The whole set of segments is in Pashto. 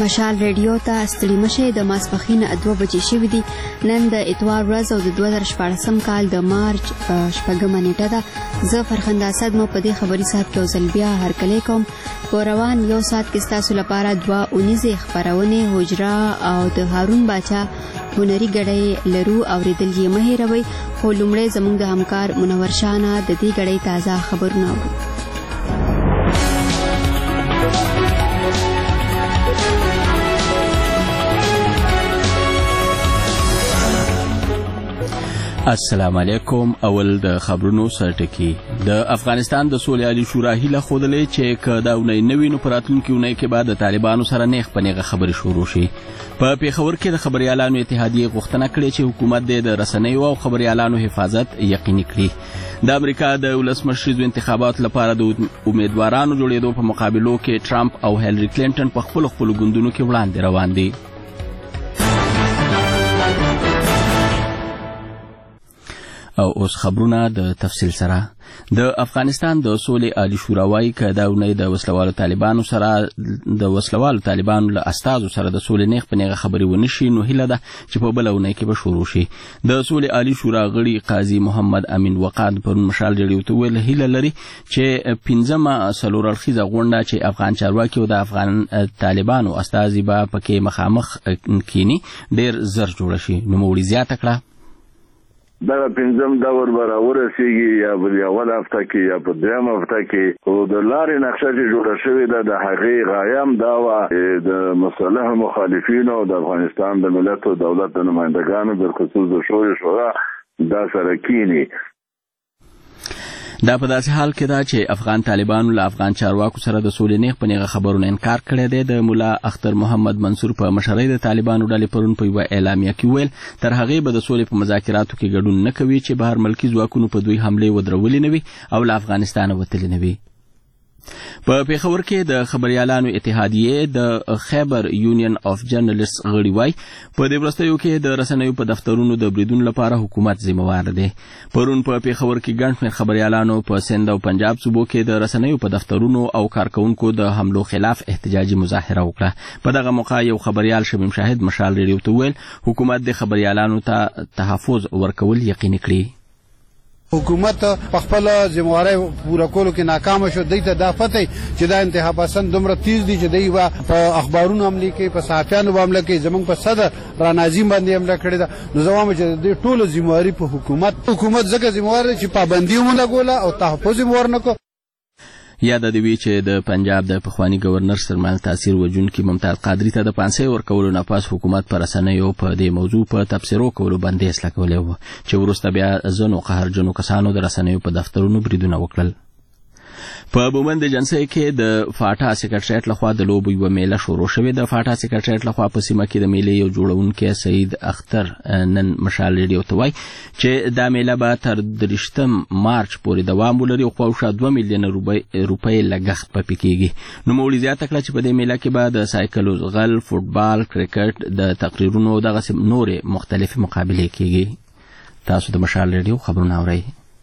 مشال ریډیو ته ستړي مشه د ماسپښین 2 بجې شوې دي. نن د اتوار ورځ او د 2014 کال د مارچ 8 نیټه ده. زه فرخنده اسد مو په دې خبري سات کې اوسل بیا هرکلی کوم. په روان یو سات کې ستاسو لپاره 2 خبرونه حجره او د هارون باچا هنري غړې لرو اوریدل یې مه هېروئ. خو لومړی زموږ د همکار منور شانه د دې غړې تازه خبرونه اورو. السلام علیکم. اول د خبرونو سرټکی. د افغانستان د سولې عالی شورا هیله خوده چې کدا ونې نوې نو پراتونکو ونې کې بعد د طالبانو سره نیغ پنیغه خبري شروع شي. په پیښور کې د خبريالانو اتحادیه غوښتنه کړې چې حکومت د رسنیو او خبريالانو حفاظت یقیني کړي. د امریکا د ولسمشریزو انتخابات لپاره د امیدوارانو جوړېدو په مقابلو کې ټرمپ او هیلری کلینټن په خپل ګوندونو کې وړاندې روان دي. او اوس خبرونه د تفصیل سره. د افغانستان د سولې عالی شورا وايي چې دا ونې د وسلوالو طالبانو له استازو سره د سولې نیغ پنیغه خبري ونشي نو هیله ده چې په بل ونې کې به شروع شي. د سولې عالی شورا غړي قاضي محمد امین وقاد پر مشال ریډیو ته ویل هیله لري چې 15مه سلورلخیزه غونډه چې افغان چارواکي او د افغان طالبانو استازي به پکې مخامخ کینی ډیر زر جوړ شي. نو موري زیاته کړه دا 15م دور برابر سیږي یا په اول هفته کې یا په دویم هفته کې او د لارې نقشه چې جوړه شوې ده د هغې غایم دا و د مصالح مخالفینو او د افغانستان د ملت او دولت د نمائندګانو بالخصوص د شورا دا سره کینی. دا په داسې حال کې دا چې افغان طالبانو له افغان چارواکو سره د سولې نیغ پنیغه خبرونه انکار کړی دی. د مولا اختر محمد منصور په مشرۍ د طالبانو ډلې پرون په یوه اعلامیه کې ویل تر هغې به د سولې په مذاکراتو کې ګډون نه کوي چې بهر ملکي ځواکونو په دوی حملې ودرولې نه وي او له افغانستانه وتلې نه وي. په پیښور کې د خبريالانو اتحادیه د خیبر یونین اف جرنالیست غړي وای په دې ورستیو کې د رسنیو په دفترونو د بریدون لپاره حکومت ذمہوار دی. پرون په پیښور کې ګڼ شمېر خبريالانو په سند او پنجاب صوبو کې د رسنیو په دفترونو او کارکونکو د حملو خلاف احتجاجي مظاهره وکړه. په دغه موقع یو خبريال شمیم شاهد مشال ریډیو ته ویل حکومت د خبريالانو ته تحفظ ورکول یقیني کړي. حکومت په خپل ذمہواری پوره کولو کې ناکام شو. دیته دا پته چې دا انتها پسند دومره تیز دي چې دی په اخبارونو عملي کې په صحافیانو عمله کې زمونږ په صدر را ناظم باندې عمله کړې ده. نو زموږ چې د ټولو ذمہواری په حکومت ځکه ذمہوار چې پابندي ومنګوله او تحفظ ورنکو. یاد دی چې د پنجاب د پخوانی گورنر سرمال تاثیر وجونکي ممتاز قادری ته د 500 ورکولو نه پاس حکومت پر رسنیو په دې موضوع په تبصرو کولو بندیز لګولې و چې وروسته بیا زنو قهرجنو کسانو د رسنیو په دفترونو بریدونه وکړل. په بومند جنسي کې د فاټا سیکریټریټ لخوا د لوبو یو میله شروع شوې. د فاټا سیکریټریټ لخوا په سیمه کې د میلې یو جوړونکي سید اختر نن مشال ریډیو ته وایي چې دا میله به تر 30 مارچ پورې دوام ولري او خو 2 میلیون روپۍ لګښت پکې کیږي. نو مولي زیاته کړه چې په دې میله کې به د سایکل غل، فوتبال، کرکټ د تقریرونو او دغه نورې مختلفې مقابلې کیږي. تاسو د مشال ریډیو خبرونه اورئ.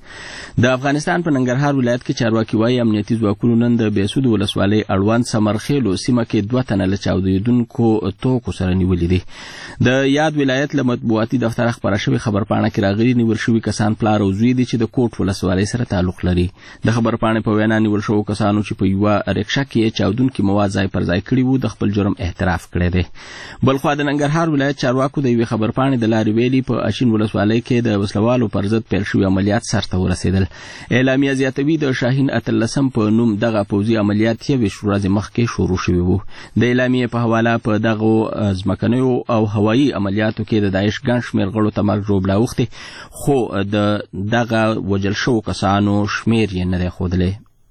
د افغانستان په ننګرهار ولایت کې چارواکي وايي امنیتي ځواکونو نن د بیسود ولسوالۍ اړوند سمرخیلو سیمه کې 2 تنه له چاودیدونکو توکو سره نیولې دي. د یاد ولایت له مطبوعاتي دفتر خبره شوی خبرپاڼه کې راغلي نیول شوی کسان پلار او زوی دي چې د کوټ ولسوالۍ سره تعلق لري. د خبرپاڼې په وینا نیول شوی کسانو چې په یو رکشا کې چاودونکو مواد ځای پر ځای کړي وو د خپل جرم اعتراف کړی دی. بلخو د ننګرهار ولایت چارواکو د یوې خبرپاڼې د لارې ویلي په اشین ولسوالۍ کې د وسلوالو پر ضد پیل شوی عملیات سرته ورسېدل. اعلامیه زیاتوي د شاهین اتلسم په نوم دغه پوځي عملیات یې ورځې مخکې شروع شوي وو. د اعلامیه په حواله په دغه ځمکنیو او هوایي عملیاتو کې د داعش ګڼ شمېر غړو ته مرګ ژوبله اوښتې خو دغه وژل شوو کسانو شمېر یې نه دی ښودلی.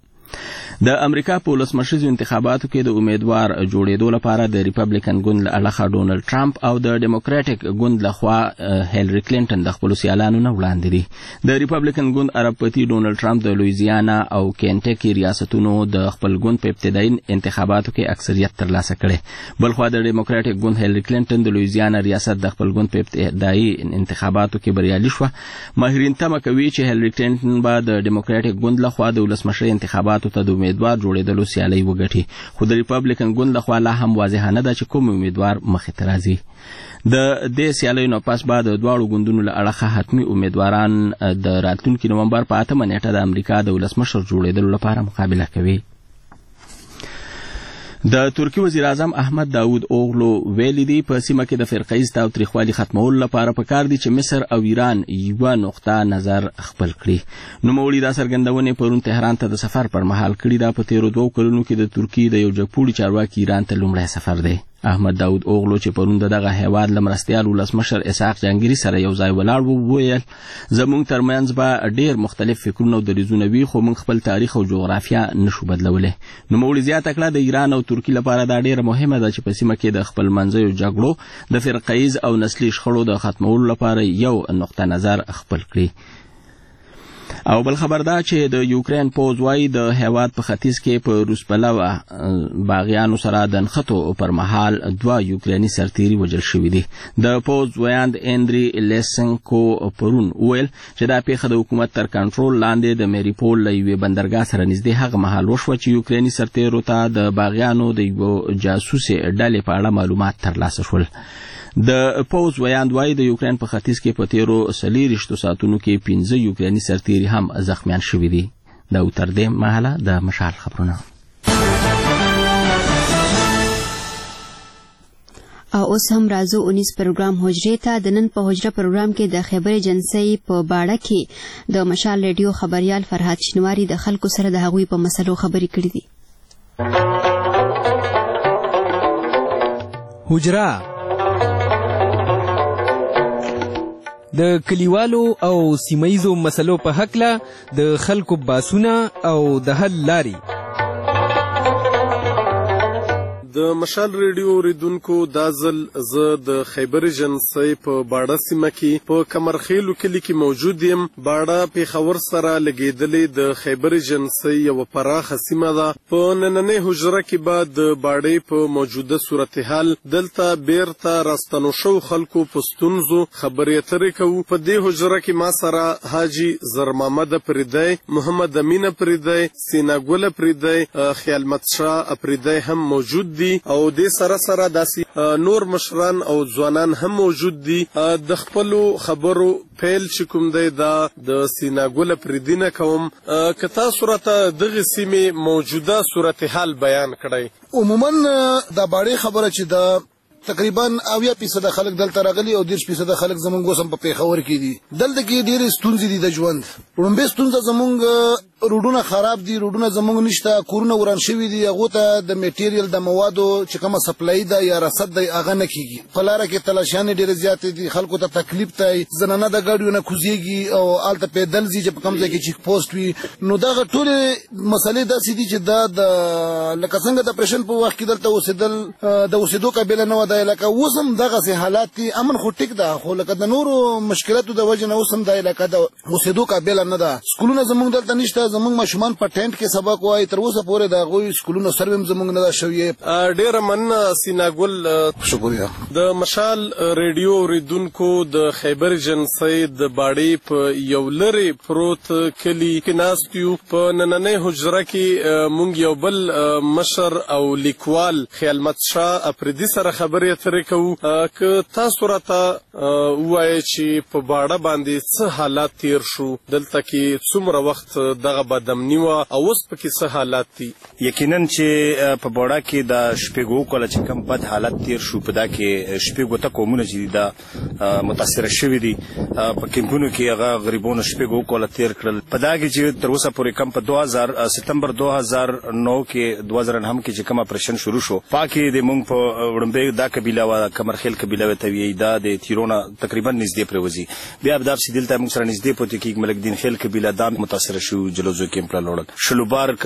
د امریکا په ولسمشریزو انتخاباتو کې د امیدوار جوړېدو لپاره د ریپبلیکن ګوند له اړخه ډونالډ ټرمپ او د ډیموکراټیک ګوند لخوا هیلری کلینټن د خپلو سیالانو نه وړاندې دي. د ریپبلیکن ګوند عربپتی ډونالډ ټرمپ د لویزیانا او کینټکی ریاستونو د خپل ګوند په ابتدایي انتخاباتو کې اکثریت ترلاسه کړي. بلخوا د ډیموکراټیک ګوند هیلری کلینټن د لویزیانا ریاست د خپل ګوند په ابتدایي انتخاباتو کې بریالي شوه. ماهرین تمه کوي چې هیلری کلینټن به د ډیموکراټیک ګوند لخوا د ولسمشرۍ انتخاباتو ته د امیدوار جوړېدلو سیالۍ وګټي، خو د ریپبلیکن ګوند لخوا لا هم واضحه نه ده چې کوم امیدوار مخې ته راځي. د دې سیالیو نه پس به د دواړو ګوندونو له اړخه حتمي امیدواران د راتلونکي نومبر په 8 نیټه د امریکا د ولسمشر جوړېدلو لپاره مقابله کوي. د ترکی وزیر اعظم احمد داود اوغلو ویلي دی په سیمه کې د فرقه‌ایز تاوتریخوالي ختمولو لپاره پکار دي چې مصر او ایران یوه نقطه نظر خپل کړي. نوموړي دا څرګندونې پرون تهران ته د سفر پر مهال کړي ده. په تیرو 2 کلونو کې د ترکی د یو جګپوړي چارواکي ایران ته لومړی سفر دی. احمد داود اوغلو چې پرون دغه هیواد له مرستیال ولسمشر اسحاق جهانګیري سره یو ځای ولاړ و، ویل زموږ ترمنځ به ډېر مختلف فکرونه او دریځونه وي، خو موږ خپل تاریخ او جغرافیه نشو بدلولی. نوموړي زیاته کړه د ایران او ترکي لپاره دا ډېره مهمه ده چې په سیمه کې د خپل منځیو جګړو د فرقه‌ایز او نسلي شخړو د ختمولو لپاره یو نقطه نظر خپل کړي. او بل خبر دا چې د یوکرین پوز وايي د هیواد په ختیځ کې په روسپلوه باغیانو سره د نښتو پر مهال 2 یوکریني سرتیري وژل شوي دي. د پوز ویاند اندری لیسنکو پرون ویل چې دا پیښه د حکومت تر کنټرول لاندې د میریپول له یوې بندرګاه سره نږدې هغه مهال وشوه چې یوکریني سرتیرو ته د باغیانو د یوه جاسوسي ډلې په اړه معلومات ترلاسه شول. د پوز ویاند وايي د یوکرین په ختیځ کې په تیرو 24 ساعتونو کې 15 یوکریني سرتیري هم زخمیان شوي دي. دا تر دې مهاله د مشال خبرونه. او اوس هم راځو 19 پروګرام حجرې ته. د نن په حجره پروګرام کې د خیبر ایجنسۍ په باړه کې د مشال ریډیو خبريال فرهاد شنواری د خلکو سره د هغوی په مسلو خبرې کړې دي. حجره د کلیوالو او سیمایزو مسلو په هکله د خلکو باسونه او د حل لاري. د مشال ریډیو اوریدونکو دا ځل زه د خیبر ایجنسۍ په باړه سیمه کې په کمرخیلو کلي کې موجود یم. باړه پېښور سره لګېدلې د خیبر ایجنسۍ یوه پراخه سیمه ده. په نننۍ حجره کې به د باړې په موجوده صورتحال دلته بیرته راستنو شو خلکو په ستونزو خبرې اترې کوو. په دې حجره کې ما سره حاجي زرمحمد افریدی، محمد امین افریدی، سیناګل افریدی، خیالمت شاه افریدی هم موجود دي او د سره سره داسې نور مشران او ځوانان هم موجود دي. د خپلو خبرو پیل چې کوم دی دا د سیناګل افریدی نه کوم. که تاسو راته دغه سیمې موجوده صورتحال بیان کړئ. عموما د باړې خبره چې دا تقریبا 80% خلک دلته راغلي او 10% خلک زمونږ اوس هم په پېښور کې دي. دلته کې ډېرې ستونزې دي د ژوند. لومړۍ ستونزه زمونږ روډونه خراب دي، روډونه زمونږ نشته، کورونه وران شوي دي، هغو ته د میټیریل د موادو چې کومه سپلای ده یا رسد دی هغه نه کېږي. په لاره کې تلاشیانې ډېرې زیاتې دي، خلکو ته تکلیف دی، زنانه د ګاډیو نه کوزېږي او هلته پیدل ځي چې په کوم ځای کې چیک پوسټ وي. نو دغه ټولې مسلې داسې دي چې دا د لکه څنګه د اپریشن په وخت کې دلته اوسېدل د اوسېدو قابله نه وه. دا علاقه اوس هم دغسې حالات دي. امن خو ټیک ده، خو لکه د نورو مشکلاتو د وجې نه اوس هم دا علاقه د اوسېدو قابله نه ده. سکولونه زمونږ دلته نشته. زمونږ ماشومان په ټینټ کې سبق وایي. تر اوسه پورې د هغوی سکولونو سروې هم زمونږ نه ده شوې. ډېره مننه سیناګل. شکریه. د مشال ریډیو اوریدونکو د خیبر ایجنسۍ د باړې په یو لرې پروت کلي کې ناست یو. په نننۍ حجره کې مونږ یو بل مشر او لیکوال خیالمت شاه افریدي سره خبرې اترې کوو. که تاسو راته ووایئ چې په باړه باندې څه حالات تیر شو، دلته کې څومره وخت دغه بدامني وه او اوس پکې څه حالات دي؟ یقینا چې په باړه کې د شپږو کله چې کوم بد حالت تیر شو، په دا کې شپږو ته قومونه چې دي دا متاثره شوي دي. په کیمپونو کې هغه غریبونو شپږو کله تیر کړل. په دا کې چې تر اوسه پورې کم په سپتمبر 2009 کې 2009 کې چې کوم اپریشن شروع شو، پاکې د مونږ په وړاندې دا قبیله وه، کمرخیل قبیله ته وایي، دا د تیرونه تقریبا نږدې پرې وځي. بیا به داسې دلته موږ سره نږدې پاتې کېږي ملک دین خیل قبیله دا متاثره شو، جلوزو کیمپ ته لاړل. شلوبار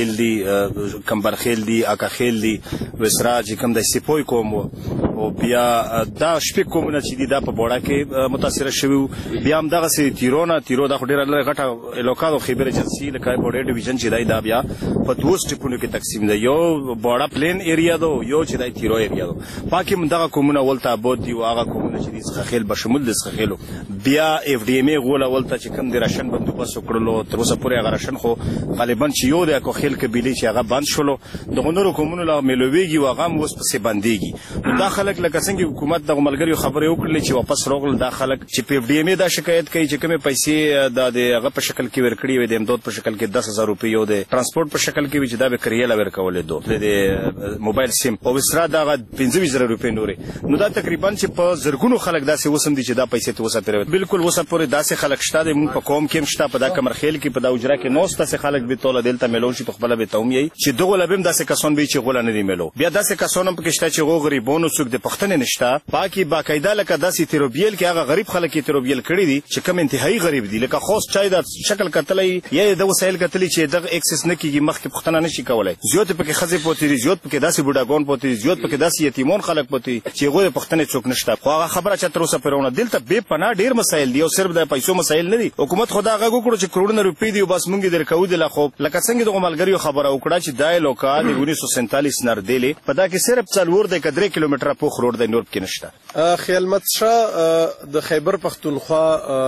کمبرخیل دي، اکاخیل دي، وسرا چې کوم د سپوی کوم او بیا دا شپږ قومونه چې دي دا په باړه کې متاثره شوي. بیا همدغسې تیرو دا خو ډېره لږه غټه علاقه ده. خیبر ایجنسۍ لکه باړې ډیویژن چې دی دا بیا په 2 سټیپونو کې تقسیم دی. یو باړه پلین ایریا ده، یو چې دی تیرو ایریا ده. پاکې همدغه قومونه ولته اباد دي او هغه قومونه غولونه چې دي څخخیل بشمول د څخخیلو بیا اف ډي ام ای غول ولته چې کوم د راشن بندوبست وکړلو تر اوسه پورې هغه راشن خو غالبا چې یو د کوخیل قبيله چې هغه بند شولو د غنورو کومونو لا ملويږي واغه اوس پسې بنديږي دا خلک لکه څنګه حکومت د ملګریو خبرې وکړلې چې واپس راغل دا خلک چې په اف ډي ام ای دا شکایت کوي چې کومه پیسې د هغه په شکل کې ورکړي وي د امداد په شکل کې 10000 روپۍ یو د ترانسپورت په شکل کې چې دا به کریاله ورکولې دوه د موبایل سیم او وسره دا 15000 روپۍ نورې نو دا تقریبا چې په زرګونو خلک داسې وسم دي چې دا پیسې ته وسه پرې بالکل وسه پورې داسې خلک شته د مون په قوم کې شته په دا کمرخیل کې په دا اجرا کې نو ستاسو خلک به توله دلته ملون شي په خپل به تومي چې دغه لبم داسې کسان به چې غول نه دی ملو بیا داسې کسان هم پکې شته چې غریبونو څوک د پښتنې نشته پاکي باقاعده لکه داسې تیروبیل کې هغه غریب خلک کې تیروبیل کړی دي چې کوم انتهایی غریب دي لکه خاص چای د شکل کتلې یا د وسایل کتلې چې دغه اکسس نه کیږي مخکې پښتنه نشي کولای زیات پکې خزې پوتې دي زیات پکې داسې بوډاګون پوتې دي زیات پکې داسې یتیمون خلک پوتې چې غوې پښتنې څوک نشته خو هغه خبره چې تر اوسه پرونه دلته به پناه ډیر مسایل دي او صرف د پیسو مسایل نه دي حکومت خدا هغه وکړو چې کروڑونه روپۍ دی بس مونږ درکو دي لا خو لکه څنګه د ملګریو خبره وکړه چې دای لوکال 1947 نردلې په دا کې صرف څلور د 3 کیلومتره پوخ روډ د نور کې نشته خیالمت شاه د خیبر پختونخوا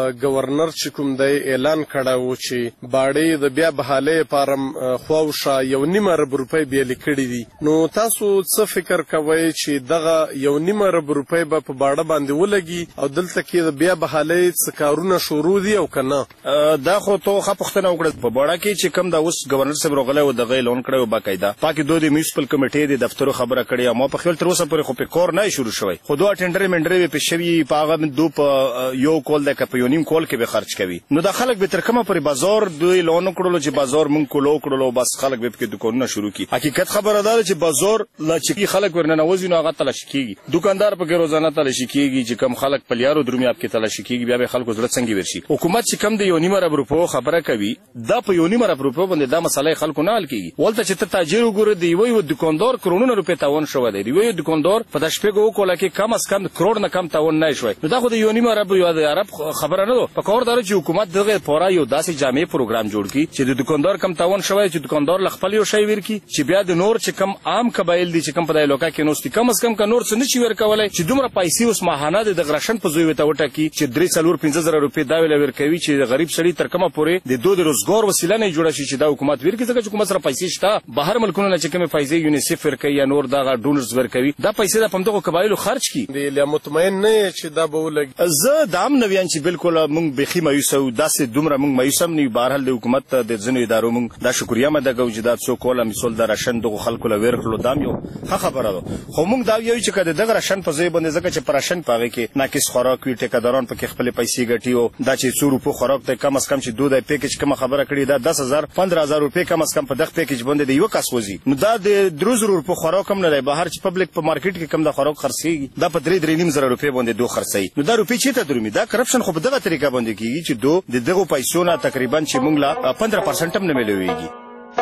گورنر چې کوم دی اعلان کړو چې باړې د بیا بحاله پارم خواوشه 1.5 ارب روپۍ به لیکړي دي نو تاسو څه فکر کوئ چې دغه 1.5 ارب روپۍ به په باړه باندې ولګي او دلته کې د بیا بحاله څه کارونه شروع دي او کنه دا خو ته خپختنه وکړه په باړه کې چې کم دا اوس گورنر صاحب روغله او دغه اعلان کړو باقاعده پاکي دوه د میونسپل کمیټې د دفترو خبره کړې ما په خپل تر اوسه پورې خو په کور نه شروع شوی خو دوه ټینډر منډرې په شوی په هغه دو په یو کول د کپیونیم کول کې به خرج کوي نو دا خلک به تر کومه پر بازار دوی اعلان کړلو چې بازار مونږ کولو کړلو بس خلک به په دکانونه شروع کی حقیقت خبره ده چې بازار لا چې خلک ورننه وځي نو هغه تلش کیږي دکاندار په کې روزانه تلش کیږي چې کم خلک پلیارو درمیاب کې تلش کیږي بیا به خلکو زړه څنګه ورشي حکومت چې کم د 1.5 ارب روپو خبره کوي دا په 1.5 ارب روپو باندې دا مسله خلکو نه حل کیږي ولته چې ته تاجر وګوره دی یو دکاندار کروڑونه روپې تاوان شو دی یو دکاندار په د شپږو کوله کې کم از کم کروڑ نه کم تاوان نه شوی نو دا خو د 1.5 ارب یو د عرب خبره نه ده په کار دار چې حکومت دغه پورا یو داسې جامع پروګرام جوړ کړي چې د دکاندار کم تاوان شوی چې دکاندار لخپل یو شی ورکی چې بیا د نور چې کم عام قبایل دي چې کم په دای لوکا کې نوستي کم از کم کا نور څه نشي ورکولای چې دومره پیسې اوس ماهانه د غراشن په زوی وته وټه کی چې 3.5 روپۍ دا ویل ورکوي چې غریب سړی تر کومه پورې د دوه د روزګار وسیله نه جوړه شي چې دا حکومت ورکی ځکه چې حکومت سره پیسې شته بهر ملکونو نه چې کومه پیسې یونیسف ورکوي یا نور دا ډونرز ورکوي دا پیسې د پمدغه قبایلو خرج کی دی مطمئن نه چې دا به ولګي زه دام نویان چې بالکل مونږ بخي مایوسو داسې دومره مونږ مایوسم نه بهرحال د حکومت د ځنو ادارو مونږ دا شکریا مده کوجدات سو کوله مثال د راشن دغه خلکو لور کړو دام یو خبره ده خو مونږ دا یو چې کده دغه راشن په ځای باندې ځکه چې پراشن پاغه کې ناقص خوراک وی ټیکاداران په کې خپل پیسې ګټي او دا چې 100 روپو خوراک ته کم از کم چې 2 د پیکیج کوم خبره کړی دا 10000 15000 روپۍ کم از کم په دغه پیکیج باندې د یو کس وځي نو دا د 3000 روپو خوراک هم نه دی بهر چې پبلک په مارکیټ کې کم د خوراک خرڅي دا په 3.5 روپۍ باندې دوه خرڅي نو دا روپۍ چې ته درومي دا کرپشن خو په دغه طریقه باندې کیږي چې دوه دغه پیسو نه تقریبا چې مونږ لا 15% هم نه ملويږي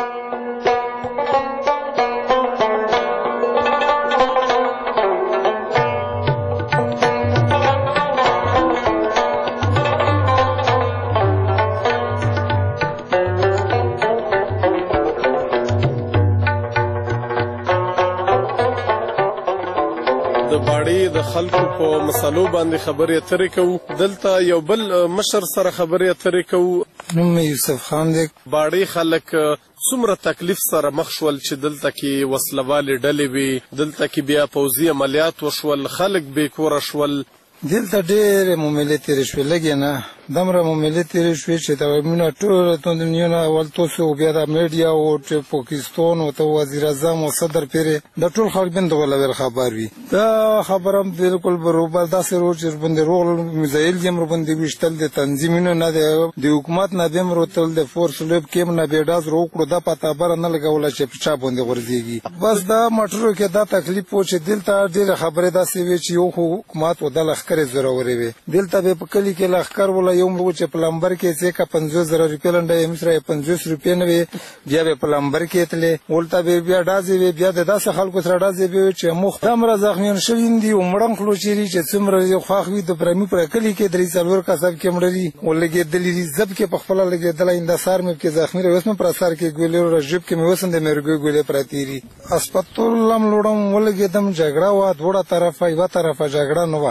د خلکو په مسلو باندې خبرې اترې کوو دلته یو بل مشر سره خبرې اترې کوو نوم یوسف خان دی باړې خلک څومره تکلیف سره مخ شول چې دلته کې وسلوالې ډلې وي دلته کې بیا پوځي عملیات وشول خلک بې کوره شول دلته ډېرې معاملې تېرې شوې لږې نه دمره معاملې تېرې شوې چې د مینه ټوله تندنیونه اول توسو بیا د میډیا او چې پاکستان او ته وزیر اعظم او صدر پیرې د ټول خلک باندې ولور خبر وي دا خبره هم بالکل برابر داسې روز چې باندې روغ میزایل یم باندې وشتل د تنظیمونو نه د حکومت نه بیم روتل د فورس لوب کې نه بیډاز روکړو د پتا بر نه لګول چې پچا باندې ورځيږي بس دا مټرو کې دا تکلیف و چې دلته ډېر خبره داسې وي چې یو حکومت ودل لخر زوروري وي دلته به په کلی کې لخر ولا یو مو چې پلمبر کې چې کا 50000 روپۍ لنډه مصر 500 روپۍ نه وي بیا به پلمبر کې تلې ولته به بیا دازي وي بیا د داسه خلکو سره دازي وي چې مخ دمر زخمیان شوین دي عمرن خلو چیري چې څومره یو خواخوي د پرمی پر کلی کې درې څلور کسب کې مړري ولګي دلې زب کې په خپل لګي دلای اندسار مې کې زخمی روسم پر اثر کې ګولې رجب کې مې وسند مرګ ګولې پراتيري اسپیټال لم لوړم ولګي دم جګړه وا دوړه طرفه یو طرفه جګړه نه وا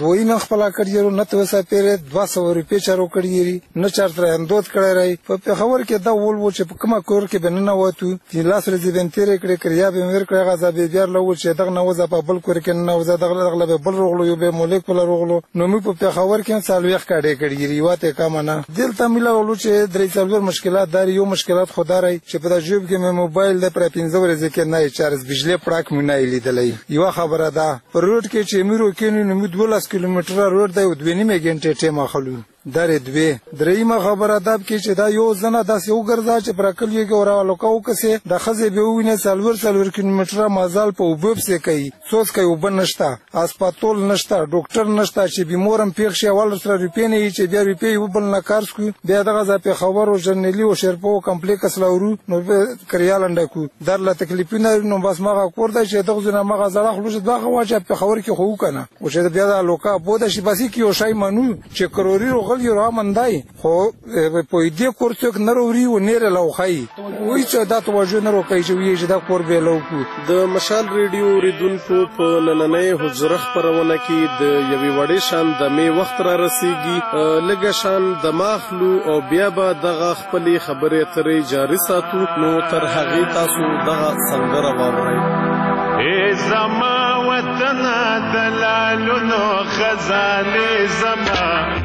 وای نه خپل کړیرو نه توسه پیره 200 روپے چارو کړیری نه چارتر اندوت کړی راي په پیښور کې دا ول و چې په کومه کور کې بننه وته چې لاس ورځې بنتیره کړی کړیا به مر کړی غزا به بیا لو چې دغه نو په بل کور کې نه وزه دغه به بل روغلو یو به مولیکول روغلو نو مې په پیښور کې سالويخ کړي کړیری واته کامنه دلته ملو چې درې څلور مشکلات دار یو مشکلات خدای چې په د جیب کې مې موبایل د پر 15 ورځې کې نه چارج بجلی پړک مې نه لیدلې یو خبره ده په روډ کې چې میرو کې نو 12 کیلومتره روډ دی او 2.5 غنټه ټیم اخلو درې دوی درېمه خبره ده چې دا یو زنه داس یو ګرځا چې پر کلیو کې اوراله کو کسه د خزه به وینه سلور کیلومتره مازال په وبب سه کوي سوس کوي وبنشتا هسپتال نشتا ډاکټر نشتا چې بیمارم پیښ شي ول سره روپې نه چې بیا روپې وبل نه کارس کو بیا دغه ځپه خبرو جرنالي او شرپو کمپلیکس لورو نو کریالنده کو درله تکلیفونه نو بس ماغه کور دی چې دغه زنه ماغه زړه خلوص دغه واجب په خبر کې خو کنه او چې بیا د لوکا بوده شي بس کې یو شای منو چې کروري غل یو را مندای خو په دې کورڅک نروري و نیر لوخای وای چې دا توجه نه روکای چې وی چې دا کور به لوکو د مشال ریډیو ریدونکو په نننۍ حجره خبرونه کې د یوې وړې شان د می وخت را رسیږي لږه شان د ماخلو او بیا به دغه خپل خبرې ترې جاری ساتو نو تر هغه تاسو دغه سندره واورئ ای زما وطن دلالونو خزانه زما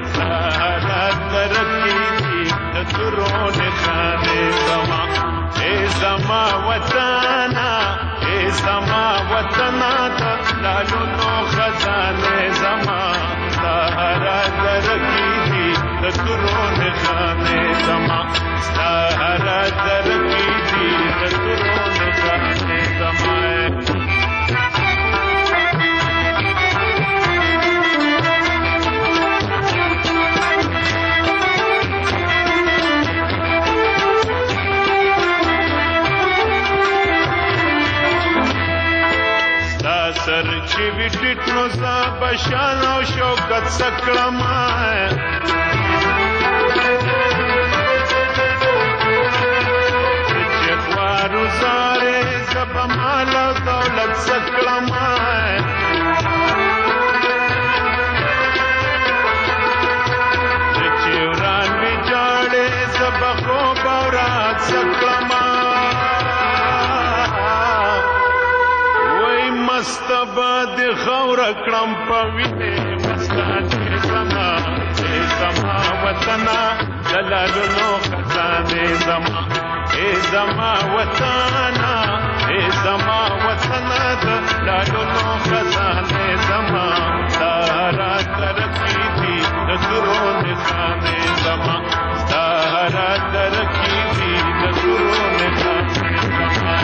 ترکی د ترون خانه زما ای زما وطن ای زما وطن دلالونو خزانه زما سهارا ترکی د ترون خانه زما سهارا ترکی د ترون خانه زما سر چې وټټ نو زا بشان او شوکت سکړم چې خوارو زاره زب مال دولت سکړم چې وران می جاړې زب خو بورات سکړم مستبد خور کړم پوینه مستانه زما ای زما وطنا دلالونو خزانه زما ای زما وطنا ای زما وطنا دلالونو خزانه زما سارا ترکی دی درون خانه زما سارا ترکی دی درون خانه زما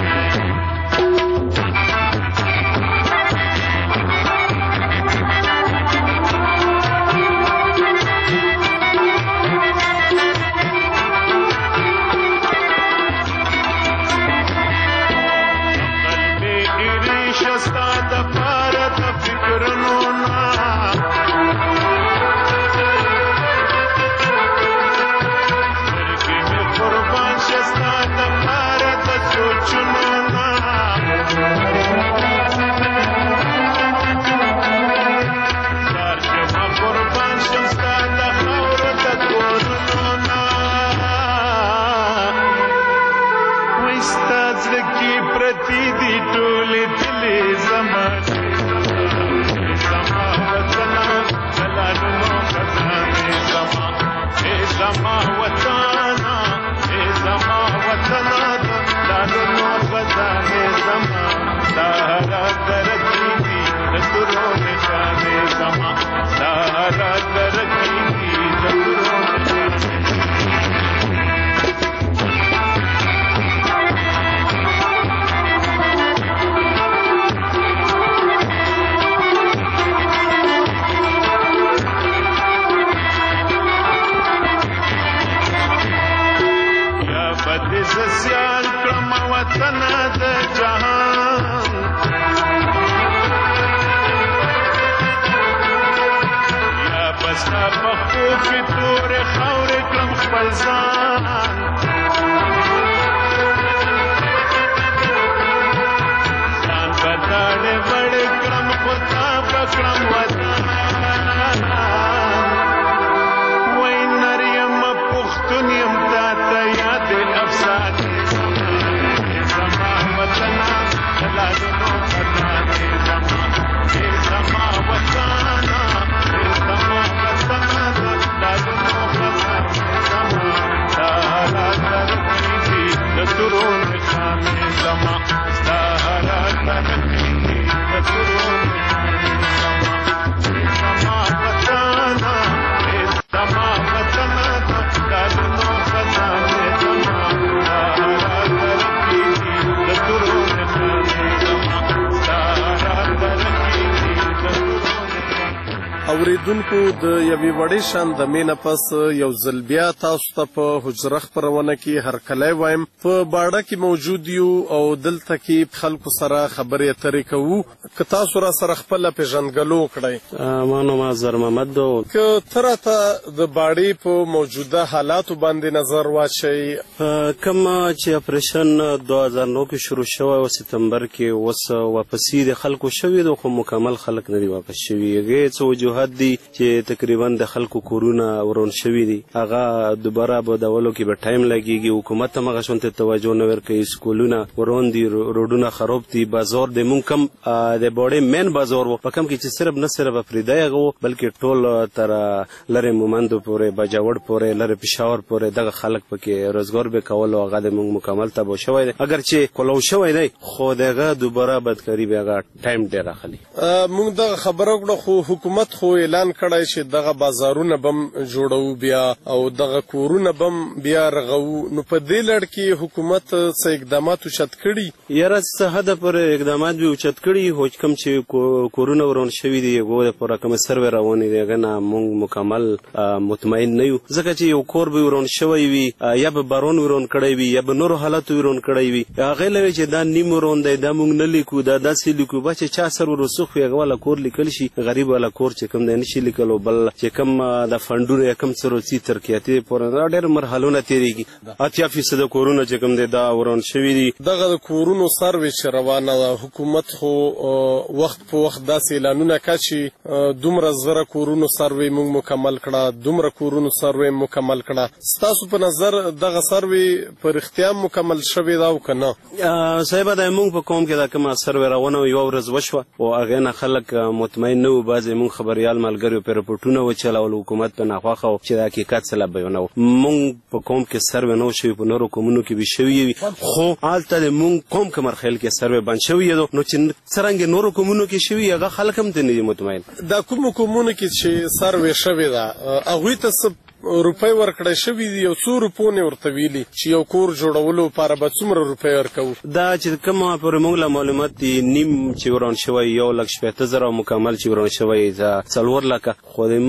Bade bade kram khota pakram watan اوریدونکو د یوې وړې شان د مینه پس یو ځل بیا تاسو ته په حجره خپرونه کې هرکلی وایم. په باډه کې موجود یو او دلته کې خلکو سره خبرې اترې کوو. که تاسو را سره خپله پیژندګلو وکړئ. ما نوم اظهر محمد دو. که ته راته د باډې په موجوده حالاتو باندې نظر واچئ. کوم چې اپریشن 2009 کې شروع شوی او سپتمبر کې اوس واپسې د خلکو شوي دي، خو مکمل خلک نه دي واپس شوي. هغې څه وجوهات دي چې تقریبا د خلکو کورونه ورون شوي دي، هغه دوباره ابادولو کې به ټایم لګېږي. حکومت هم هغه شونتې توجه نه ورکوي. سکولونه ورون دي، روډونه خراب دي، بازار د مونږ کم د باډې مین بازار و په کم کې چې صرف نه صرف افریدی هغه و، بلکې ټول تر لرې مومندو پورې، باجوړ پورې، لرې پېښور پورې دغه خلک پکې روزګار به کول او هغه د مونږ مکمل تباه شوی دی. اگر چې کولو شوی دی خو د هغه دوباره بدکاري به هغه ټایم ډېر اخلي. مونږ دغه خبره وکړه خو حکومت خو اعلان کړی چې دغه بازارونه بم جوړو بیا او دغه کورونه بم بیا رغو. نو په دې لړ کې حکومت څه اقدامات اوچت کړي؟ یاره څه حده پورې اقدامات به اوچت کړي، خو کوم چې کورونه ورون شوي دي هغو دپاره کومې سروې روانې دي هغه نه موږ مکمل مطمئن نه یو، ځکه چې یو کور به ورون شوی وي یا به بارون ورون کړی وي یا به نورو حالاتو ورون کړی وي. هغې له وی چې دا نیم ورون دی، دا موږ نه لیکو، دا داسې لیکو. به چې چا سر ورسوخ وي هغه والا کور لیکل شي، غریب والا کور چې کوم دی نشي لیکلو. بل چې کوم د فنډونه یا کوم څه روڅي تر قیاتې پورې دا ډېر مرحلونه تېرېږي. 80% کورونه چې کوم دی دا وران شوي دي. دغه د کورونو سروې چې روانه ده، حکومت خو وخت په وخت داسې اعلانونه کوي چې دومره زره کورونو سروې موږ مکمل کړه، دومره کورونو سروې مکمل کړه. ستاسو په نظر دغه سروې په رښتیا مکمل شوې ده او که نه؟ صاحبه دا موږ په قوم کې دا کومه سروې روانه یوه ورځ وشوه او هغې نه خلک مطمئن نه وو. بعضې موږ خبریال ملګریو پرې رپورټونه وچلول، حکومت په ناخوښه و چې دا حقیقت څه لا بیانوو. موږ په قوم کې سروې نه و شوي، په نورو قومونو کې به شوي وي، خو هلته د موږ قوم کمرخیل کې سروې بند شوي دي. نو چې څرنګې نورو قومونو کې شوي هغه خلک هم ته نه دي مطمئن. دا کومو قومونو کې چې سروې شوې ده هغوی ته څه روپۍ ورکړی شوي دي او څو روپونې ورته ویلي چې یو کور جوړولو لپاره به څومره روپۍ ورکوو؟ دا چې کومه پورې موږ له معلومات دي نیم چې وران شوی 1,60,000 مکمل چې وران شوی 4 لکه، خو د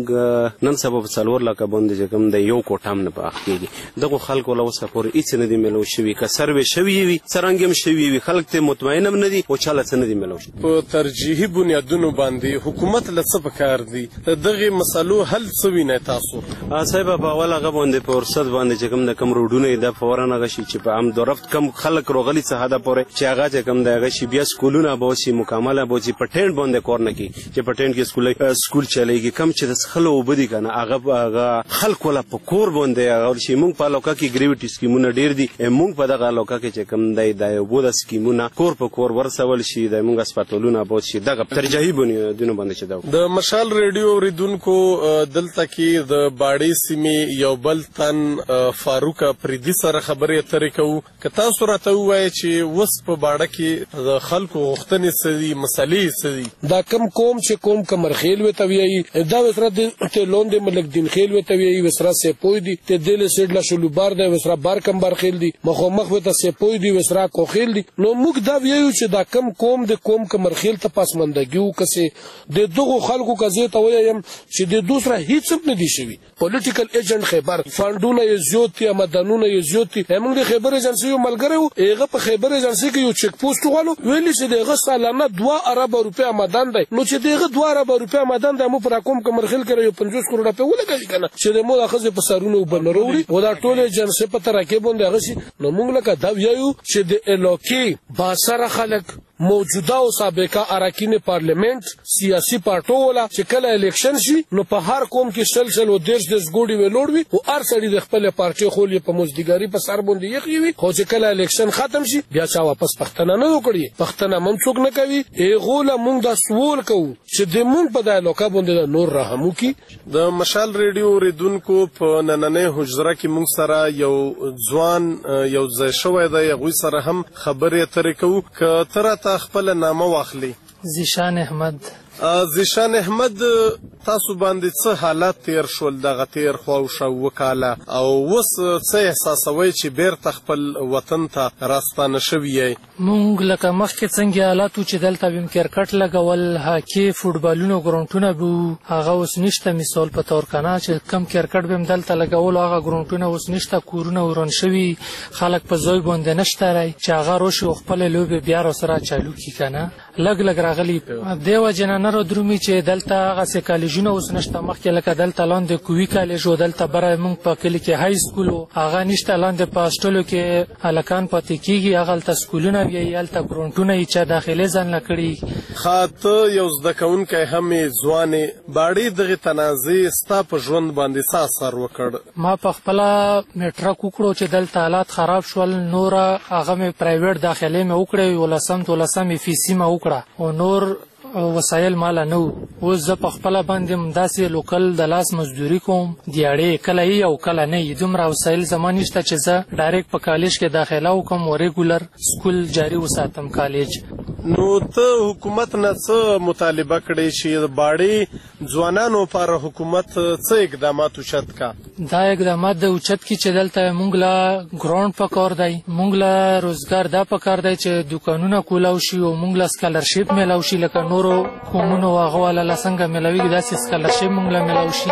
موږ نن سبا په 4 لکه باندې چې کوم د یو کوټه هم نه پاخ کېږي. دغو خلکو له اوسه پورې هېڅ نه دي میلو شوي. که سروې شوي وي څرنګه هم شوي وي خلک ته مطمئن هم نه دي او چا له څه نه دي میلو شوي. په ترجیحي بنیادونو باندې حکومت له څه پکار دي؟ د دغې مسلو حل څه وینئ تاسو؟ صاحبه په اول هغه باندې په فرصت باندې چې کوم د کوم روډونه یې دا فورا هغه شي چې په عام درفت کم خلک روغلي څه حده پورې چې هغه چې کوم د هغه شي بیا سکولونه به وشي مکمله به وشي. په ټینټ باندې کار نه کوي چې په ټینټ کې سکول چلېږي. کم چې د څښلو اوبه دي که نه هغه خلک والا په کور باندې هغه شي. موږ په علاقه کې ګریویټي سکیمونه ډېر دي. موږ په دغه علاقه کې چې کوم دی د اوبو د سکیمونه کور په کور ورسول شي، د موږ هسپتالونه به شي. دغه ترجیحي بنیادونو باندې چې دا د مشال ریډیو اوریدونکو دلته کې د باډې سیمې یو بل تن فاروق افریدي سره خبرې اترې کوو. که تاسو راته ووایئ چې اوس په باډه کې د خلکو غوښتنې څه دي، مسلې څه دي؟ دا کم قوم چې قوم کمرخیل ورته وایي، دا وسره ته لوندې ملک دین خیل ورته وایي، وسره سیپوی دي، ته دل سیډله شلوبار دی، وسره بار کم بارخیل دي، مخامخ ورته سیپوی دي، وسره کوخیل دي. نو موږ دا وایو چې دا کم قوم د قوم کمرخیل ته پسماندګي وکړي. د دغو خلکو که زه ته ووایم چې د دوی سره هېڅ هم نه دي شوي. پولیټیکل ایجنټ خیبر فنډونه یې زیات دي، آمدنونه یې زیات دي. موږ د خیبر ایجنسۍ یو ملګری وو، هغه په خیبر ایجنسۍ کې یو چیک پوسټ وغواړو، ویلي چې د هغه سالانه 2 اربه روپۍ آمدن دی. نو چې د هغه 2 اربه روپۍ آمدن دی، موږ په راکوم کمرخیل کې یو 50 کروړه روپۍ ولګوي که نه چې د مو د ښځې په سرونه اوبه نه راوړي او دا ټول ایجنسۍ په ترکې باندې هغه شي. نو موږ لکه دا وایو چې د علاقې باسره خلک موجوده او سابقه اراکین پارلیمنت سیاسي پارټو ولا چې کله الیکشن شي نو په هر قوم کې شل او دیش ګوډي ویلوړ وي او هر سړي د خپل پارټي خولې په مزدګاری په سر باندې یخي وي. خو چې کله الیکشن ختم شي بیا چا واپس پښتنه نه وکړي، پښتنه هم څوک نه کوي. هغو له موږ دا سوال کوو چې د موږ په دا علاقه باندې نور رحم وکړي. د مشال ریډیو اوریدونکو په نننۍ حجره کې موږ سره یو ځوان یو ځای شوی دی، هغوی سره هم خبرې اترې کوو. که ته راته خپله نامه واخلي. زیشان احمد. زیشان احمد تاسو باندې څه حالات تیر شول دغه تیر خواوشه وکاله او اوس څه احساسوئ چې بیرته خپل وطن ته راستانه شوي یئ؟ مونږ لکه مخکې څنګه حالات و چې دلته به م کرکټ لګول، هاکي، فوټبالونه، ګرونټونه به وو، هغه اوس نشته. مثال په طور کنه چې کم کرکټ به م دلته لګول هغه ګرونټونه اوس نشته، کورونه وران شوي، خلک په ځای باندې نشته رای چې هغه راشي او خپلې لوبې بیا راسره چالو کړي که نه. لږ راغلي دې وجې نه نه رادرومي چې دلته هغسې کالجونه اوس نشته. مخکې لکه دلته لاندې کوي کالج و، دلته بره موږ په کلي کې های سکول و، هغه نشته. لاندې په هاسټلو کې هلکان پاتې کېږي، هغه هلته سکولونه وي، هلته ګرونټونه یې چا داخلي ځان له کړي. ښه، ته یو زده کوونکی هم یې ځوانې، باړې دغې تنازع ستا په ژوند باندې څه اثر وکړ؟ ما په خپله میټرک وکړو چې دلته حالات خراب شول، نوره هغه مې پرایویټ داخلې مې وکړې، 11 فیسي مې وکړه او نور وسایل مالا نه وو. اوس زه په خپله باندې داسې لوکل د لاس مزدوري کوم، دیاړې کله یي او کله نه یي. دومره وسایل زما نشته چې زه ډایرکټ په کالج کې داخله وکړم او ریګولر سکول جاري وساتم کالج. نو ته حکومت نه څه مطالبه کړې چې باړې ځوانانو لپاره حکومت څه اقدامات اوچت کا؟ دا اقدامات د اوچت کړي چې دلته موږ له ګراوند پکار دی، موږ له روزګار دا پکار دی چې دوکانونه کولاو شي او موږ له سکالرشپ میلاو شي، لکه نورو قومونو هغه والا څنګه میلاویږي داسې سکالرشپ موږ له میلاو شي.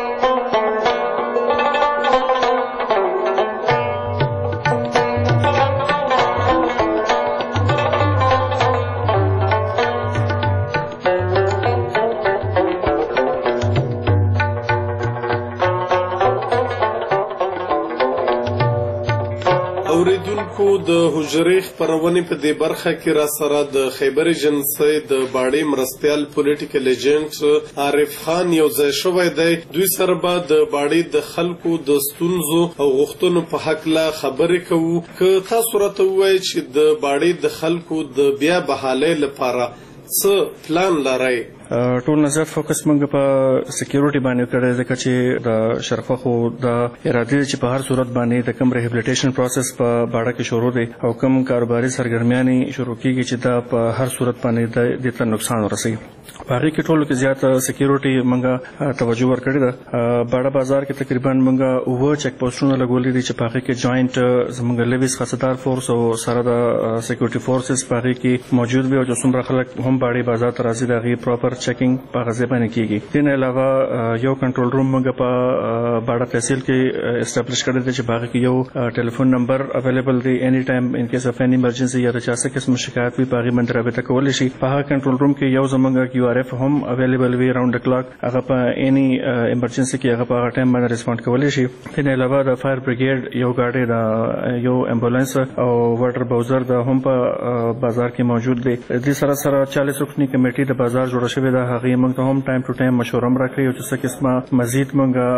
اوریدونکو د حجرې خپرونې په دې برخه کې را سره د خیبر ایجنسۍ د باړې مرستیال پولیټیکل ایجنټ عارف خان یو ځای شوی دی. دوی سره به د باړې د خلکو د ستونزو او غوښتنو په هکله خبرې کوو. که تاسو راته ووایئ چې د باړې د خلکو د بیا بحالۍ لپاره څه پلان لرئ؟ ټول نه زیات فوکس موږ په سکیورټي باندې کړی، ځکه چې د شرفخو د ارادې چې په هر صورت باندې د کم ریهبلیټیشن پروسس په باړه کې شروع دی او کم کاروباري سرګرمیانې شروع کیږي چې دا په هر صورت باندې د ته نقصان ورسوي. په هغې کې ټولو کې زیات سکیورټي موږ توجه ورکړې ده. باړه بازار کې تقریبا موږ 9 چیک پوسټونه لګولي دي چې په هغې کې جوائنټ زموږ لیویس خاصدار فورس او سره د سکیورټي فورسز په هغې کې موجود وي او چې څومره خلک هم باړې بازار ته راځي د هغې پراپر چیکنګ په غزه باندې کیږي. دین علاوه یو کنټرول روم موږ په باړه تحصیل کې اسټابلیش کړی دی چې باغ کې یو ټلیفون نمبر اویلیبل دی، اني ټایم ان کیس اف اني ایمرجنسي یا د چا څه قسم شکایت وي په هغې باندې رابطه کولی شي. په هغه کنټرول روم کې یو زموږ کیو آر اف هم اویلیبل وي راوند د کلاک، هغه په اني ایمرجنسي کې هغه په هغه ټایم باندې ریسپونډ کولی شي. دین علاوه د فایر بریګیډ یو ګاډی د یو امبولانس او واټر باوزر د هم په بازار کې موجود دی. د سره سره 40 رکنی کمیټې د بازار جوړه شوې ده، هغه موږ ته هم ټایم ټو ټایم مشوره راکړي او چې څه قسمه مزید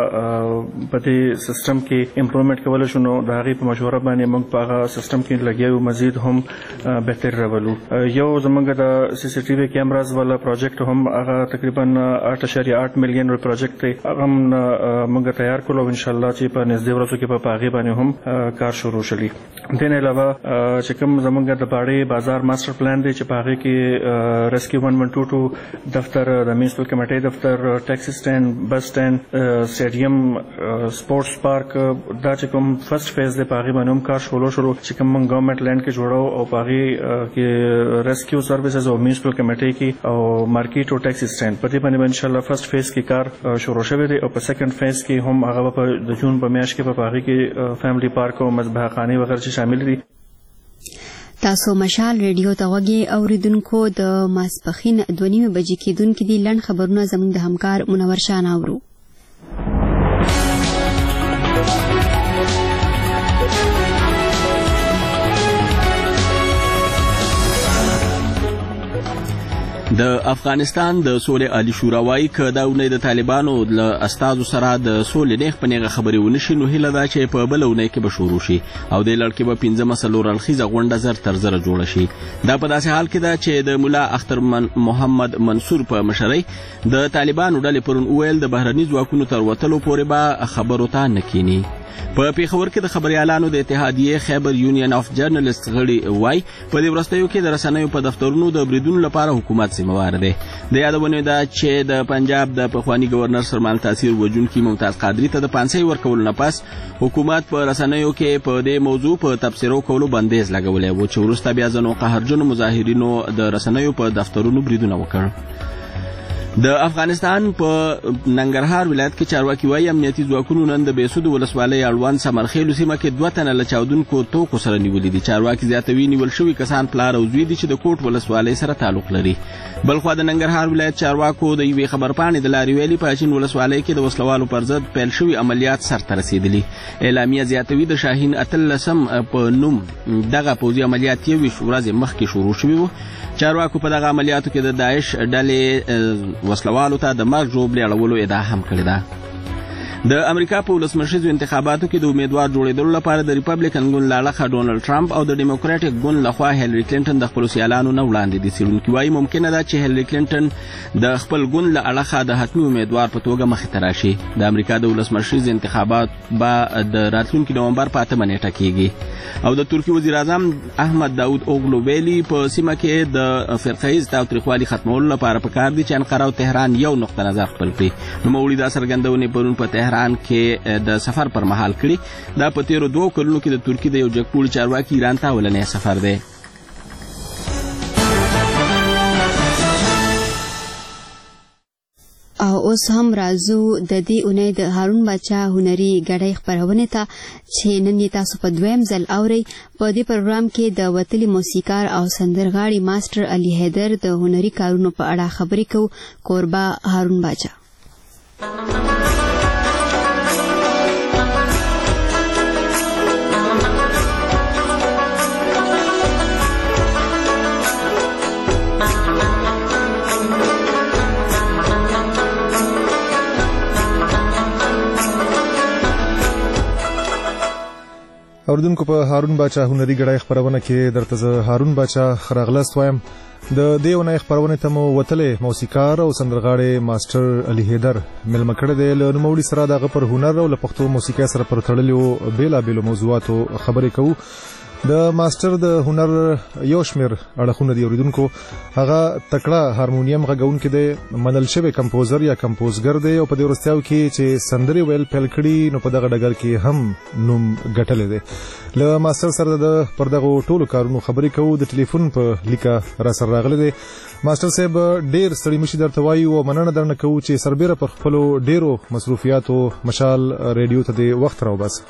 موږ په دې سیستم کې امپروومنټ کولی شو، نو د هغې په مشوره باندې موږ په هغه سیستم کې لګیا یو، مزید هم بهتر راولو. یو زموږ د سی سی ټي وي کیمراز والا پروجیکټ هم هغه تقریبا 8.8 میلیون پروجیکټ دی، هغه موږ تیار کړو او انشاءالله چې په نږدې ورځو کې په هغې باندې هم کار شروع شي. دین علاوه چې کوم زموږ د باړې بازار ماسټر پلان دی چې په هغې کې ریسکیو 1122 دفتر، د میونسپل کمیټې دفتر، ټیکسي سټینډ، بس سټینډ، سټیډیم، سپورټس پارک، دا چې کوم فرست فیز دی په هغې باندې هم کار شروع چې کوم موږ ګورنمنټ لینډ کې جوړو او په هغې کې ریسکیو سروسز او میونسپل کمیټې کې او مارکیټ او ټیکسي سټینډ په دې باندې انشاءالله فرست فیز کې کار شروع شوی دی او په سیکنډ فیز کې هم هغه په د جون په میاشت کې په هغې کې فیملی پارک او مذبحه خانې وغیره چې شامل دي. تاسو مشال ریډیو ته غوږی اوریدونکو، د ماسپښین 2:30 بجې کېدونکې دي. لنډ خبرونه زموږ د همکار منور شاه اورو. د افغانستان د سولې عالی شورا وايي که دا اونۍ د طالبانو له استازو سره د سولې نیغ په نیغه خبرې ونه شي، نو هیله ده چې په بله اونۍ کې به شروع شي او دې لړ کې به 15 څلور اړخیزه غونډه زر تر زره جوړه شي. دا په داسې حال کې ده چې د ملا اختر محمد منصور په مشرۍ د طالبانو ډلې پرون وویل د بهرني ځواکونو تر وتلو پورې به خبرو ته نه کینی. په پیښور کې د خبريالانو د اتحادیې خیبر یونین اف جرنالست غړي وای په دې ورستیو کې د رسنیو په دفترونو د بریدونو لپاره حکومت ذمہوار دی. د یادونه ده چې د پنجاب د پخوانی گورنر سرمال تاثیر وجونکي ممتاز قادری ته د 500 ورکولو نه پس حکومت په رسنیو کې په دې موضوع په تبصرو کولو بندیز لګولې و چې وروسته بیا ځنو قهرجنو مظاهرینو د رسنیو په دفترونو بریدونه وکړ. د افغانستان په ننګرهار ولایت کې چارواکي وايي امنیتي ځواکونو نن د بیسود ولسوالۍ اړوند سمرخیلو سیمه کې 2 تنه له چاودونکو توکو سره نیولې دي. چارواکي زیاتوي نیول شوي کسان پلار او زوی دي چې د کوټ ولسوالۍ سره تعلق لري. بلخوا د ننګرهار ولایت چارواکو د یوې خبرپاڼې د لارې ویلي په اچین ولسوالۍ کې د وسلوالو پر ضد پیل شوي عملیات سرته رسېدلي. اعلامیه زیاتوي د شاهین 18 په نوم دغه پوځي عملیات 21 ورځې مخکې شروع شوي وو. چارواکو په دغه عملیاتو کې د داعش ډلې وسلوالو ته د مرګ ژوبلې اړولو ادعا هم کړې ده. د امریکا په ولسمشریزو انتخاباتو کې د امیدوار جوړېدلو لپاره د ریپبلیکن ګوند له اړخه ډونالډ ټرمپ او د ډیموکراټیک ګوند لخوا هیلری کلینټن د خپلو سیالانو نه وړاندې دي. څېړونکي وایي ممکنه ده چې هیلری کلینټن د خپل ګوند له اړخه د حتمي امیدوار په توګه مخې ته راشي. د امریکا د ولسمشریز انتخابات به د راتلونکي نومبر په 8 نیټه کېږي او د ترکیې وزیر اعظم احمد داود اوغلو ویلي په سیمه کې د فرقه‌یز تاوتریخوالي ختمولو لپاره پکار دي چې انقره او تهران یو نقطه نظر خپل کړي. نوموړي دا څرګندونې پرون په تهران کې د سفر پر مهال کړي. دا په تیرو 2 کلونو کې د ترکیې د یو جګپوړي چارواکي ایران ته اولنی سفر دی. او اوس هم راځو د دې اونۍ د هارون باچا هنري غړۍ خبرونه ته چې نن یې تاسو په دویم ځل اورئ. په دې پروګرام کې د وتلي موسیقار او سندرغاړي ماستر علي حیدر د هنري کارونو په اړه خبرې کوو. کوربه هارون باچا. اوردونکو په هارون باچا هنري غړای خبرونه کې درته زه هارون باچا خراغلاست وایم. د دې ونې خبرونه ته مو وتلې موسیقار او سندرغاړي ماستر علي حیدر ملمه کړه د نوموړي سره دغه پر هنر او پښتو موسیقي سره پر تړلو بیلابېلو موضوعاتو خبرې کوو. د ماستر د هنر یو شمیر اړخونه دی اوریدونکو. هغه تکړه هارمونیم غږونکي دی، منل شوی کمپوزر یا کمپوزګر دی او په دې ورستیاو کې چې سندري ویل پیل کړي نو په دغه ډګر کې هم نوم ګټلې دی. له ماستر سره د پر دغه ټولو کارونو خبرې کوو. د ټلیفون په لیکه را سره راغلی دی. ماستر صاحب ډیر ستړي مشي درته وایو او مننه درنه کوو چې سربیره پر خپلو ډیرو مصروفیاتو مشال ریډیو ته د وخت راوباس.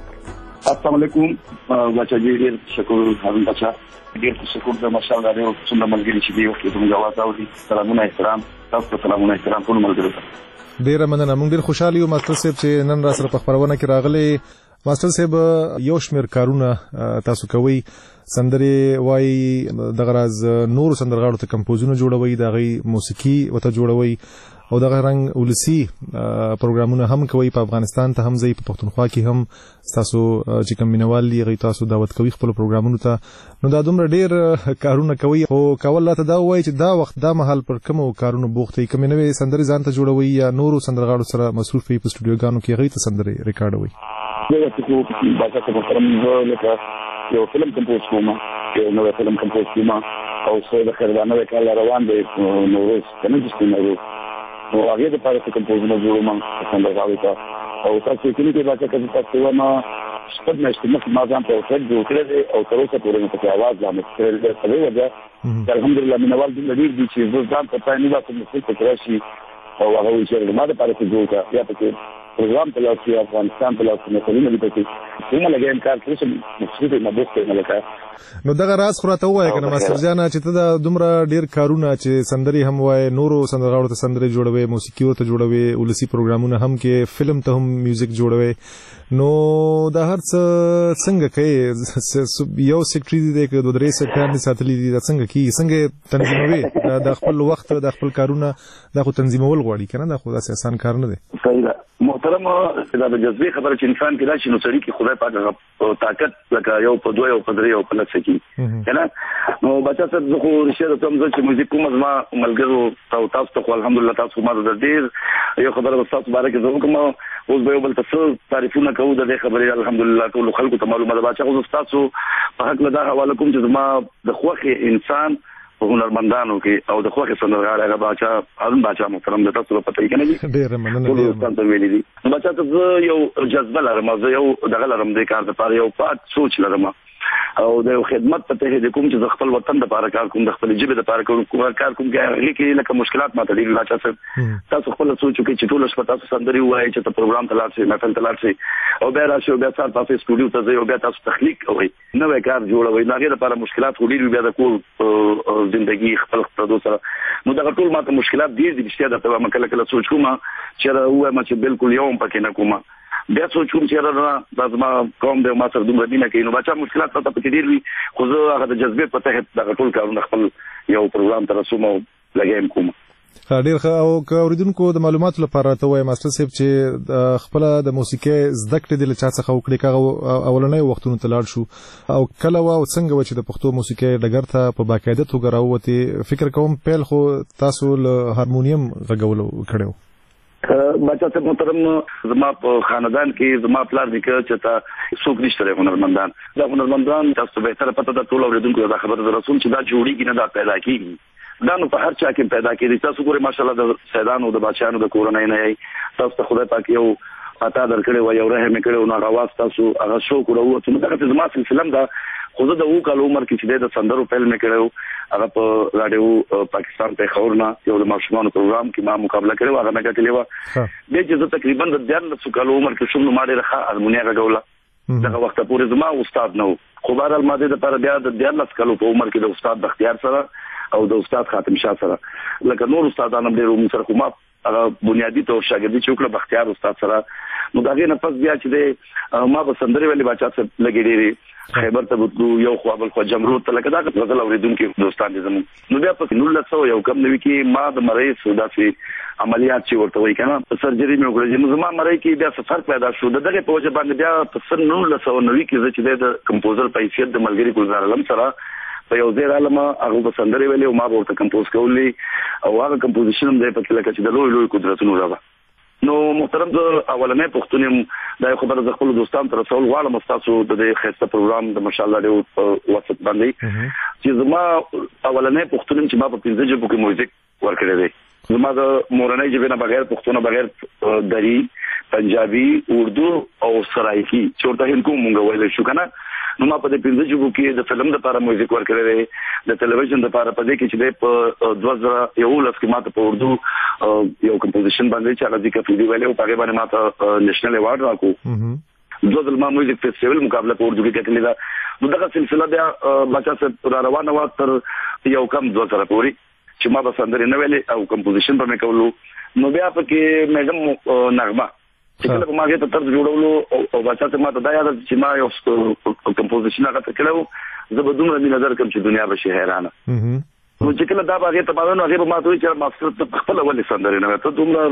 السلام علیکم بچا جی، ډیر شکر هارون بچا، ډیر شکر د مشال راډیو څومره ملګری چې دی وخت ته مجاواز اوري. سلامونه احترام تاسو ته، سلامونه احترام ټول ملګرو ته. ډیر مننه. موږ ډیر خوشاله یو ماستر صاحب چې نن را سره په خبرونه کې راغلي. ماستر صاحب یو شمیر کارونه تاسو کوي، سندري وای دغه راز نور سندرغاړو ته کمپوزونه جوړوي، دغه موسیقي وته جوړوي او دغه رنګ ولسی پروګرامونه هم کوي. په افغانستان ته هم ځي، په پښتونخوا کې هم تاسو چې کوم مینوال لري تاسو دعوت کوي خپل پروګرامونو ته. نو دا دومره ډیر کارونه کوي خو کول ته دا وایي چې دا وخت دا محل پر کوم کارونه بوختي، کوم نوې سندري ځان ته جوړوي یا نور سندرغاړو سره مصروف وي په سټوډیوګانو کې غي ته سندري ریکارډوي. زه چې باچا ته محترم لکه یو فلم کمپوز کوم، یو نوې فلم کمپوز کوم او څه د خیرانه کال روان دی نوروز کنه چې نوروز نو هغه د پاره کمپوزونه جوړوم سندرغاړو ته. او تاسو کې باچا چې تاسو ما شپږ میاشتې مخکې ما ځان ته ټریک جوړ کړی دی او تر اوسه پورې مې پکې اواز لا مستقل دی. په دې وجه الحمدلله مینوال دومره ډېر دي چې زه ځان ته پای نه واسم موسیقي پکې راشي او هغه وایي چې ما دپاره چې جوړ کړه یا پکې پروګرام په لاس کې افغانستان په لاس کې مثالونه دي پکې څومره لګیا یم کار تر اوسه موسیقي نه بوخته نه لکه. نو دغه راز خو راته ووایه که نه ماستر جانه چې ته دا دومره ډېر کارونه چې سندري هم وایې، نورو سندرغاړو ته سندري جوړوې، موسیقي ورته جوړوې، ولسي پروګرامونه هم کې، فلم ته هم میوزیک جوړوې، نو دا هر څه څنګه کوې؟ یو سیکټري دی که 2-3 سیکټریان دي ساتلي دي، دا څنګه کېږي؟ څنګه تنظیموې د خپل وخت د خپل کارونه؟ دا خو تنظیمول غواړي که نه، دا خو داسې اسان کار نه دی. صحیح ده محترم، دا د جذبې خبره چې انسان کې راشي نو سړي کې خدای پاک طاقت لکه یو په 2 او په 3 او په لږ څه کې که نه. نو بچا صاحب زه خو رښتیا درته وایم، زه چې موزیک کوم زما ملګرو ته او تاسو ته خو الحمدلله تاسو ما ته ډېر یو خبره به ستاسو باره کې زه وکړم. اوس به بل تاسو تعریفونه کوو د خبرې الحمدلله ټول خلکو ته معلومه ده چې اوس تاسو په حق له دا حواله کوم چې ما د خوخي انسان په هنرمندانو کې او د خوخي سندرغاړي هغه باچا هارون باچا محترم د تاسو په پته کې نه دي ډېر مننه تاسو ویلي دي باچا ته یو جذبه لرم زه یو دغه لرم د کار لپاره یو پات سوچ لرم او د خدمت په ته د کوم چې د خپل وطن لپاره کار کوم د خپل ژبې لپاره کار کوم کې لکه مشکلات ماته دي لا تاسو خپل سوچ کې چې ټول شپه تاسو سندري وایي چې ته پروګرام تلار شي محفل تلار شي او بیا راشي او بیا تاسو سټوډیو ته ځئ او بیا تاسو تخلیق کوئ نوې کار جوړوي دا غیر لپاره مشکلات وړي بیا د کول ژوندۍ خپل پردو سره نو دا ټول ماته مشکلات دي چې دا ته مکه سوچ کوم چې راوه چې بالکل یوم پکې نه کوم بیا سوچوم چې دا زما کوم د ما سره دومره دینه کې نو بچا مشکلات ته پکې ډیر وي خو زه هغه د جذبې په تحت دا ټول کارونه خپل یو پروګرام تر رسوم او لګیم کوم ډیر ښه او اوریدونکو د معلوماتو لپاره ته وای ماستر صاحب چې خپل د موسیقي زده کړې د لچا څخه وکړي کاغه اولنۍ وختونو ته لاړ شو او کله وا څنګه و چې د پښتو موسیقي ډګر ته په باقاعده توګه راووتي فکر کوم پیل خو تاسو له هارمونیم غږولو کړو بچا ته محترم زما په خاندان کې زما پلار نکه چې تا څوک نشته هنرمندان دا هنرمندان تاسو به تر پته د ټول اوریدونکو دا خبره در رسول چې دا جوړیږي نه دا پیدا کیږي دا نو په هر چا کې پیدا کیږي تاسو ګورئ ماشاءالله د سیدانو د بادشاہانو د کورنۍ نه تاسو ته خدای پاک یو عطا درکړي و یو رحم کړي نو غواړم تاسو هغه شو کړو چې دا چې زما سلسله دا خو زه د وکالو عمر کې چې د سندرو فلم کړو هغه په رادیو پاکستان په خورنا یو د ماشومان پروګرام کې ما مقابله کړو هغه نه کتلی و د چې تقریبا د 14 کالو عمر کې شوم نو ما ډېر ښه هارمونیا غوړه دغه وخت پورې زما استاد نو خو بهر الماده د پر بیا د 14 کالو په عمر کې د استاد بختیار سره او د استاد خاتم شاه سره لکه نور استادانو ډېر عمر سره کومه هغه بنیادی تور شاګردي چې وکړه بختیار استاد سره نو دا غي نه پس بیا چې ما به سندري ویلي بچا سره لګې ډېری خیبر ته بوتلو یو خو بل خو جمرود ته لکه دا غزل اوریدونکو دوستان دي زموږ نو بیا په 1900 یو کم نوي کې ما د مریض سودا سي عملیات چې ورته وای کنه سرجری مې وکړه چې زما مړی کې بیا سفر پیدا شو دغه په وجه باندې بیا په 1990 کې چې د کمپوزر په حیثیت د ملګری ګلزار علم سره په یو ځای علامه هغه په سندري ویلي او ما ورته کمپوز کولې او هغه کمپوزیشن هم د په لکه چې د لوی قدرتونو راغله نو محترم د اولنې پښتونیم دا خبره د خپل دوستانو تر رسول غواړم تاسو د خسته پروګرام د ماشاءالله د واسط باندې چې زما اولنې پښتونیم چې ما په 15 جبو کې موزیک ورکړی دی زما د مورنۍ ژبې نه بغیر پښتون بغیر دری پنجابي اردو او سرایکی چې ورته هندکو مونږ ویل شو کنه نو ما په دې 15 جبو کې د فلم لپاره موزیک ورکړی دی د ټلویزیون لپاره په دې کې چې په 2011 کې ماته په اردو یو کمپوزیشن باندې چې هغه ذکر ویډیو ویلو په هغه باندې ماته نېشنل ایوارډ راکو د ځل ما موزیک فیسټیوال مقابله په اردو کې کتلې ده نو دغه سلسله بیا بچا سره روانه و تر یو کم 2000 پورې چې ما به سندري نه ویلې او کمپوزیشن په مې کولو نو بیا پکې میډم نغمه چې کله په ماګه ته طرز جوړولو او بچا ته ما ته دا یاد چې ما یو کمپوزیشن هغه کړو زه به دومره می نظر کوم چې دنیا به شي حیرانه نو چې کله دا باغې ته باندې هغه ما ته چې ماستر ته خپل ولې سندري نه ته دومره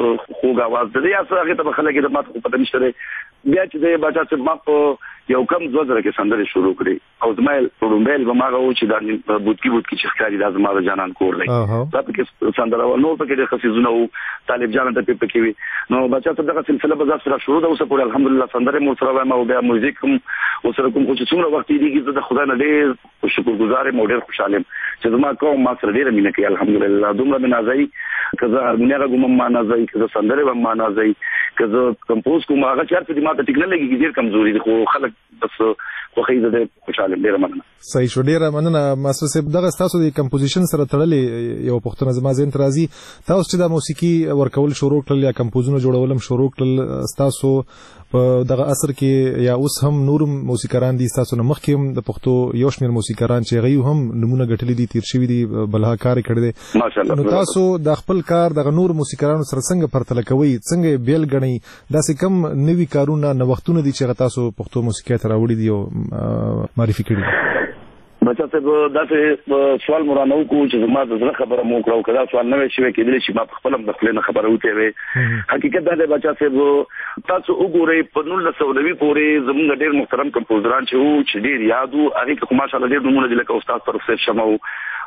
خوږ आवाज دې یا څه هغه ته خلک د ما ته پته نشته بیا چې د بچا چې ما په یو کم 2000 کې سندري شروع کړې او زما پرومبل به ما غو چې د بوتکی چې ښکاری د زما د جانان کور لې دا پکې سندره نو پکې د خصيزونه او طالب جان ته پکې وي نو بچا ته دغه سلسله به سره شروع ده اوس په الحمدلله سندره مو سره ما او بیا موزیک هم وسره کوم چې څومره وخت دیږي د خدای نه ډېر شکرګزار یم او ډېر خوشاله یم چې زما کوم ما سره ډېر مینه کوي الحمدلله دومره مینه ځای کزه هارمونیا غوم ما نه ځای کزه سندره و ما نه ځای کزه کمپوز کوم هغه چې د ما ته ټیکنالوژي ډېر کمزوري دي خو خلک بس خو خیزه دې خوشاله ډېر مننه صحیح شو ډېر مننه ماستر صاحب دغه تاسو د کمپوزیشن سره تړلې یو پښتون زما زین ترازی تاسو چې د موسیقي ورکول شروع کړل یا کمپوزونه جوړولم شروع کړل تاسو په دغه عصر کې یا اوس هم نور موسیقاران دي تاسو نه مخکې د پښتو یو شمېر موسیقاران چې غي هم نمونه غټلې دي تیر شوی دي بلها کار کړی دي ماشاءالله نو تاسو د خپل کار د نور موسیقارانو سره څنګه پرتله کوي څنګه بیل غني داسې کم نوي کارونه نو وختونه دي چې تاسو پښتو موسیقي ته راوړي دي او معرفي کړی بچا ته دا سوال مرانو کو چې ما د زړه خبره مو کړو کدا سوال نه شي کېدلی چې ما خپل د خپل نه خبره وته وي حقیقت دا دی بچا ته تاسو وګورئ په 1990 پورې زموږ ډېر محترم کمپوزران چې ډېر یادو هغه کوم ماشاءالله ډېر نمونه دي لکه استاد پروفیسور شمو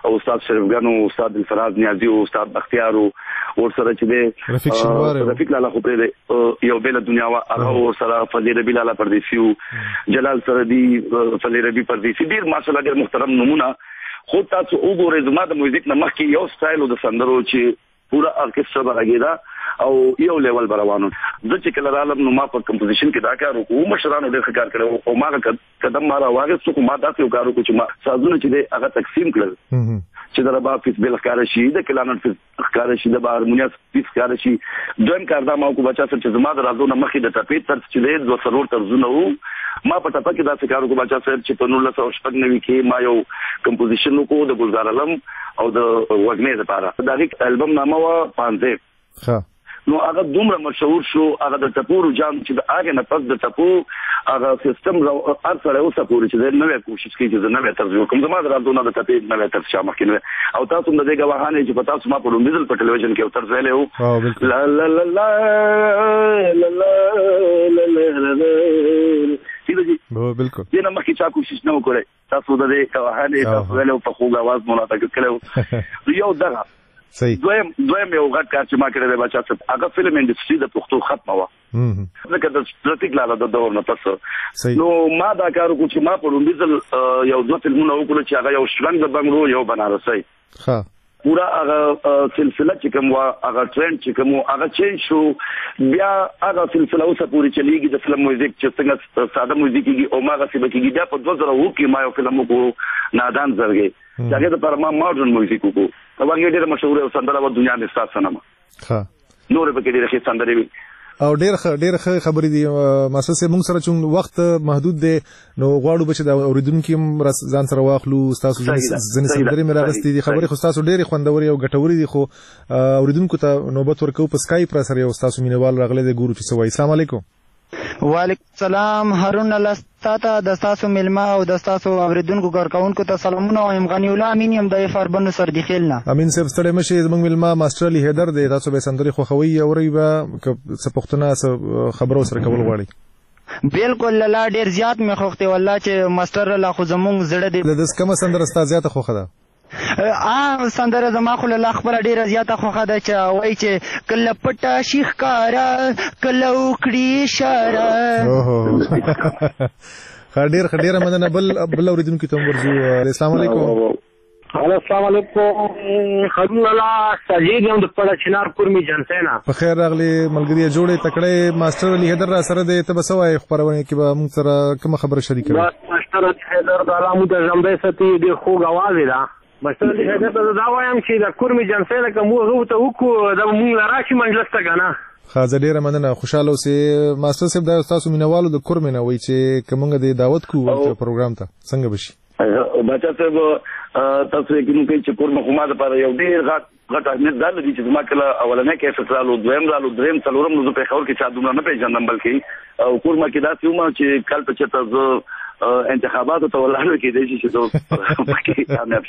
او استاد شریفګانو استاد الفراز نیازي او استاد بختیار او سره چې دی رفیق لاله خو پرې یو بل دنیا وا هغه سره فضیل ربی لاله پردیسیو جلال سردی فضیل ربی پردیسی ډیر ماشاءالله ډیر محترم نمونه خو تاسو وګورئ زما د موزیک نه مخکې یو سټایل د سندرو چې پورا ارکسترا برګیدا او یو لیول بروانو د چې کله عالم نو ما په کمپوزیشن کې دا کار وکړو مشرانو ډېر کار کړو او ما قدم ما راوغه څو ما تاسو کار وکړو چې ما سازونه چې دی هغه تقسیم کړل چې دا با فیس بل ښکار شي د کلانټ فیس ښکار شي د هارمونیا فیس ښکار شي دویم کار دا ما کو بچا سره چې زما د رازو نه مخې د ټپې تر چې دی د سرور ترزونه وو ما په ټپه کې دا څه کار وکړو بچا سره چې په 1996 کې ما یو کمپوزیشن وکړو د ګلزار علم او د وګنې لپاره دا لیک البم نامه وا پانځه نو هغه دومره مشهور شو هغه د ټپورو جام چې د هغه نه پس د ټپو هغه سیستم هر سره اوسه پورې چې د نوې کوشش کوي چې د نوې طرز کوم زما درادونه د ټپې نوې طرز شامل کړي او تاسو د دې غواهانه چې پتا تاسو ما په لومړي په ټلویزیون کې اوتر ځای له لا لا لا لا لا لا بالکل دې نه مخکې چا کوشش نه وکړي تاسو د دې غواهانه تاسو له په خوږ आवाज مونږ ته کړو یو دغه دویم یو غټ کار چې ما کړی دی بچا څه هغه فلم انډستری د پښتو ختمه و ځکه د ستراتیک لاله د دور نه پس نو ما دا کار وکړ چې ما په لومړي یو دوه فلمونه وکړل چې هغه یو شرنګ د بنگلورو یو بنارسي پورا هغه سلسله چې کوم وا هغه ټرند چې کوم هغه چینج شو بیا هغه سلسله اوسه پوری چلیږي د فلم موزیک چې څنګه ساده موزیک کیږي او ما غسی بکیږي بیا په 2000 کې ما یو فلم وکړو نادان زرګي دا د پر ما ماډرن موزیک وکړو دا وګړي ډېر مشهور او سندره و دنیا د استاد سنما نور په کې ډېر ښه سندري او ډېر خبرې دي ماسه سه موږ سره چې وخت محدود دی نو غواړو بچ د اوریدونکو ځان سره واخلو تاسو ځنې سندري مې راغستې دي خبرې خو تاسو ډېر خوندوري او ګټوري دي خو اوریدونکو ته نوبت ورکو په سکایپ را سره یو تاسو مینوال راغلي دی ګورو چې سوای السلام علیکم وعلیکم السلام هارون لستاته د تاسو ملما او د تاسو اوریدونکو کارکونکو ته سلامونه او غنی الله امین یم د فربن سر دی خلنا امین صاحب ستړي مشه زموږ ملما ماستر علي حیدر دی تاسو به سندري خو خوي اوري به څه پښتنه خبرو سره کول غواړي بالکل لا ډیر زیات مې خوخته والله چې ماستر لا خو زموږ زړه دی د کوم سندره ستا زیاته خوخه ده سندره زما خو له خبره ډیره زیاته خوښه ده چې وایي چې کله پټه شیخ کارا کله وکړي اشاره ډیره مننه بل اوریدونکو ته ورځو السلام علیکم السلام علیکم خدمت الله سجید یم د پړه چنار کورمي جنسینا په خیر راغلی ملګری جوړې تکړه ماستر علي حیدر را سره د تبسوای خبرونه کې به موږ سره کوم خبره شریکه ماستر حیدر د علامو د جنبې ستې د خوږ आवाज ده ماستر علي حیدر دا وایم چې د کورمي جنسینا کوم هغه ته وکړو د موږ لراشي منجلس ته کنه خازه ډیره مننه خوشاله اوسې ماستر صاحب دا تاسو مینوالو د کورمي نه وای چې کومه د دعوت کو پروګرام ته څنګه بشي بچا صاحب تاسو یې کوم چې کورمه خو ما د پر یو ډیر غټ اهمیت درلودي چې ما کله اولنې کې فکرالو دویم رالو دریم څلورم نو په خور کې چا دومره نه پیژندم بلکې او کورمه کې دا څومره چې کال په چته ز انتخاباتو ته ولاړو کې دي چې دوه پکې کامیاب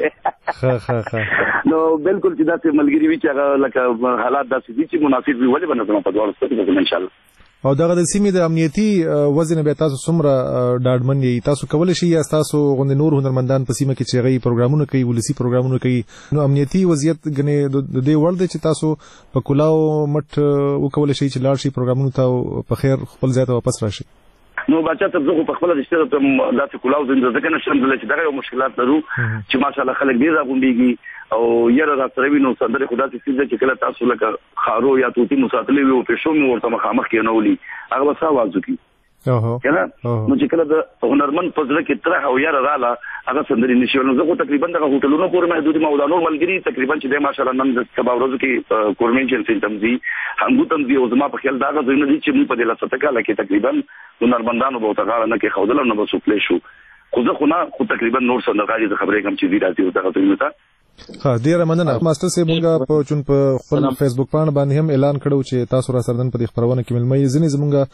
شوی نو بالکل چې دا څه ملګری وی چې لکه حالات داسې دي چې مناسب وي ولې باندې په دوه ستاسو ان شاء الله او دغه د سیمې د امنیتي وزن به تاسو څومره ډاډمن یې تاسو کولای شئ یا تاسو غوند نور هنرمندان په سیمه کې چې غي پروګرامونه کوي ولسی پروګرامونه کوي نو امنیتي وضعیت غني د دې ورلد چې تاسو په کلاو مټ وکولای شئ چې لاړ شي پروګرامونه ته په خیر خپل ځای ته واپس راشي نو بچا ته زه په خپل رښتیا ته داسې کلاو زنده ځکه نشم چې دغه یو مشکلات لرو چې ماشاءالله خلک ډیر راغونډيږي او یره راځي وینو سندره خدا دې چې کله تاسو لکه خارو یا توتی مساتلې وي او پښو مو ورته مخامخ کې نه ولي هغه وسه आवाज وکي کنه نو چې کله د هنرمن په ځل کې تر او یره رااله هغه سندري نشي نو زه تقریبا د هوټلونو پورې محدود مولا نور ملګری تقریبا چې د ماشاءالله نن د سبا ورځو کې کورمنچل سیستمزي هغه تم دی او زما په خیال دا غوښنه دي چې موږ په دې لاسه تکاله کې تقریبا هنرمندانو به تغاړه نه کې خودل نو به سپلې شو خو زه خو تقریبا نور سندرغاړي د خبرې کوم چې دی راځي او دا غوښنه ها ډیره مننه ماستر صاحب موږ په چون په خپل فیسبوک باندې هم اعلان کړو چې تاسو را سردن په خبرونه کې ملمي ځنی زمونږ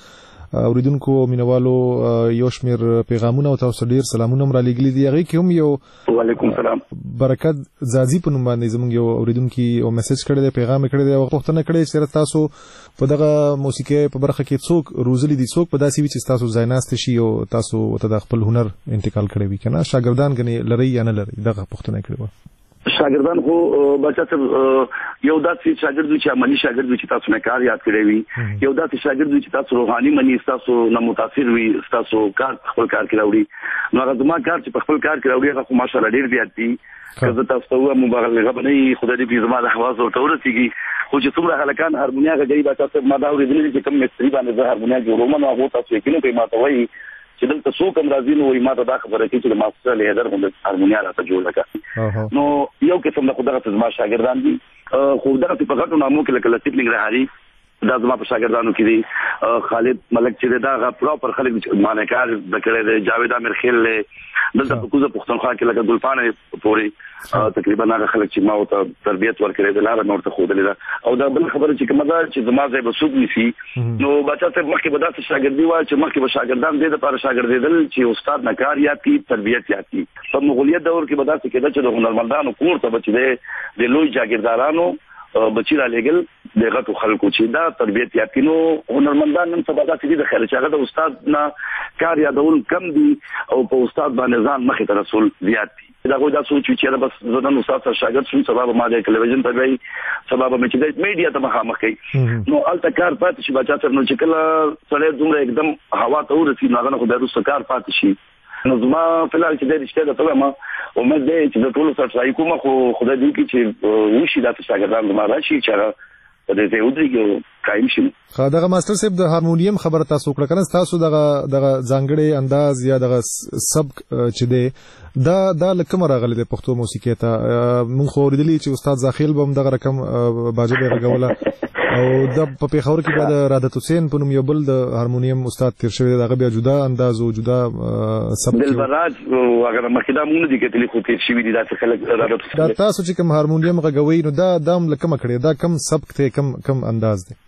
اوریدونکو مینوالو یو شمیر پیغامونه او تاسو ډیر سلامونه را لګلی دي. هغه کوم یو وعلیکم سلام برکت زازی په نوم باندې زموږ یو اوریدونکو او میسج کړی دی، پیغام کړی دی او پوښتنه کړې چې تاسو په دغه موسیقي په برخه کې څوک روزلي دي، څوک په داسې وی چې تاسو ځایناست شي او تاسو ته د خپل هنر انتقال کړی وي کنه، شاګردان غني لري یا نه لري، دغه پوښتنه کړې و. شاګردان خو بچا ته یو داسې شاګرد چې عملی شاګرد چې تاسو نه کار یاد کړی وي، یو داسې شاګرد چې تاسو روحاني منی تاسو نه متاثر وي، تاسو کار خپل کار کې راوړي. نو هغه زما کار چې په خپل کار کې راوړي هغه ماشاءالله ډیر زیات دي. که تاسو ته مبالغه بنئ خدای دې زما د حواس ورته ورسیږي. خو چې څومره هلکان هارمونیا غږی بچا ته ما دا ورېدلې چې کوم مستری باندې زه هارمونیا جوړوم نو هغه تاسو یې کینې په ماته وایي چې دلته څوک هم راځي نو وایي ما ته دا خبره کوي چې ماستر لیدر غوندې هارمونیا راته جوړه کړه. نو یو قسم د خدای زما شاګردان دي، خو دغه په غټو نامو کې لکه لطیف نګرهاري دا زما په شاګردانو کې دي، خالد ملک چې دا پراپر خلک معنی کار وکړي دي، جاوید امیر خیل دلته په کوزه پښتونخوا کې لکه ګلپانه پوري تقریبا هغه خلک چې ما او ته تربیت ورکړي دي لاره نور ته خودلې ده. او دا بل خبره چې کومه ده چې زما ځای به سوق نشي نو بچا ته مخکې به داسې شاګردي وای چې مخکې به شاګردان دې د لپاره شاګردېدل چې استاد نه کار یاد کی تربیت یاد کی. په مغولیت دور کې به داسې کېده چې د هنرمندانو کور ته بچي د لوی جاګیردارانو بچی را لګل دغه تو خلکو چې دا تربیت یاد کینو. هنرمندان نن سبا داسې دي د خیر چې هغه د استاد نه کار یادول کم دي او په استاد باندې ځان مخې ته رسول زیات دي. دا خو دا سوچ چې بس زدن استاد سره شاګرد شوم سبب ما د ټلویزیون ته وی سبب مې چې د میډیا ته مخامخ کړي نو الته کار پاتې شي بچا تر نو چې کله سړی دومره एकदम هوا ته ورسي نو هغه خو د روسه کار پاتې شي. نو زما فلال چې د رښتیا د ټول ما امید دی چې د ټول سره ځای کوم خو خدای دې کې چې وشي دا شاګردان زما راشي چې په دې ودرېږي قائم شي. دغه ماستر صاحب د هارمونیم خبره تاسو کړه کنه، تاسو دغه ځانګړي انداز یا دغه سبک چې دی دا لکه راغلی د پښتو موسیقي ته مونږ خو ورېدلی چې استاد زاخیل به هم دغه رقم باجه به غوله او د په پیښور کې به د رادت حسین په نوم یو بل د هارمونیم استاد تیر شوی دغه بیا جدا انداز او جدا سبک دلبراج اگر مخدا مونږ دي کتلی خو تیر شوی دي دا خلک رادت دا تاسو چې کوم هارمونیم غوي نو دا دام لکه مکړي دا کم سبک ته کم انداز دی.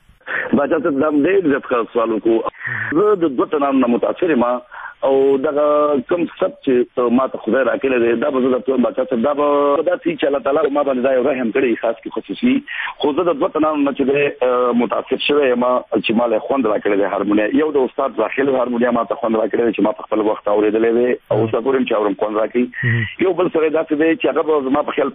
بچا ته دم دې ځکه سوالو کو زه د دوه تنام نه متاثر ما او دغه کوم سب چې ما ته خدای راکړی دی دا به زه د بچا ته دا به دا چې الله تعالی ما باندې دا یو رحم کړی خاص کې خصوصي خو زه د دوه تنام نه چې متاثر شوی ما چې مال خوند راکړی دی هارمونیا. یو د استاد داخل هارمونیا ما ته خوند راکړی چې ما په خپل وخت اورېدلې وي او زه ګورم چې اورم خوند راکړي. یو بل سره دا چې دی چې هغه زما په خیال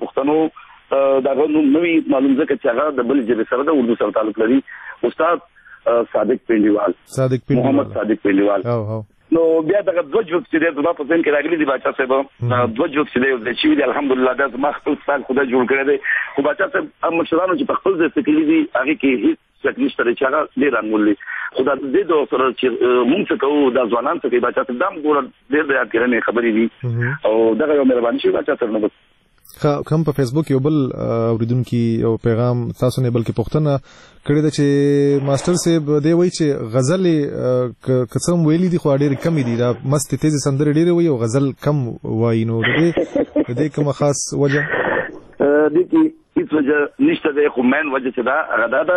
پښتنو دا نوې معلوم ځکه چې هغه د بل ژبې سره د اردو سره تعلق لري، استاد صادق پنډیوال محمد صادق پنډیوال. نو بیا دغه دوه جوک چې د زما په ځین کې راغلي دي بچا صاحب دوه جوک چې د چوي دي الحمدلله دا زما خپل ستان خدای جوړ کړی دی. خو بچا صاحب مشرانو چې په خپل ځای سکلي دي هغه کې هیڅ څه نشته چې هغه ډیر انمول دي. خدا دې دوه سره چې مونږ څه کوو دا ځوانان څه کوي بچا صاحب دام ګور ډیر یاد کړنې خبرې دي او دغه یو مهرباني شي بچا صاحب نو کوم په فیسبوک یو بل اوریدونکو یو پیغام تاسو نه بلکې پوښتنه کړې ده چې ماستر صاحب دی وایي چې غزل کڅم ویلي دي خو ډېر کم دي، دا مست تیز سندره ډېر وایي او غزل کم وایي. نو دې کوم خاص وجه دي کې هیڅ وجه نشته ده، خو مین وجه چې دا غدا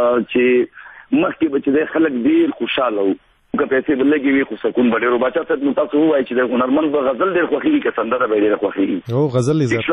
چې مخکې بچي د خلک ډېر خوشاله وو که پیسې بلګي وي خو سکون بډېرو بچا ته نو تاسو وایي چې د هنرمند به غزل ډېر خوښي کې سندره به ډېر خوښي او غزل عزت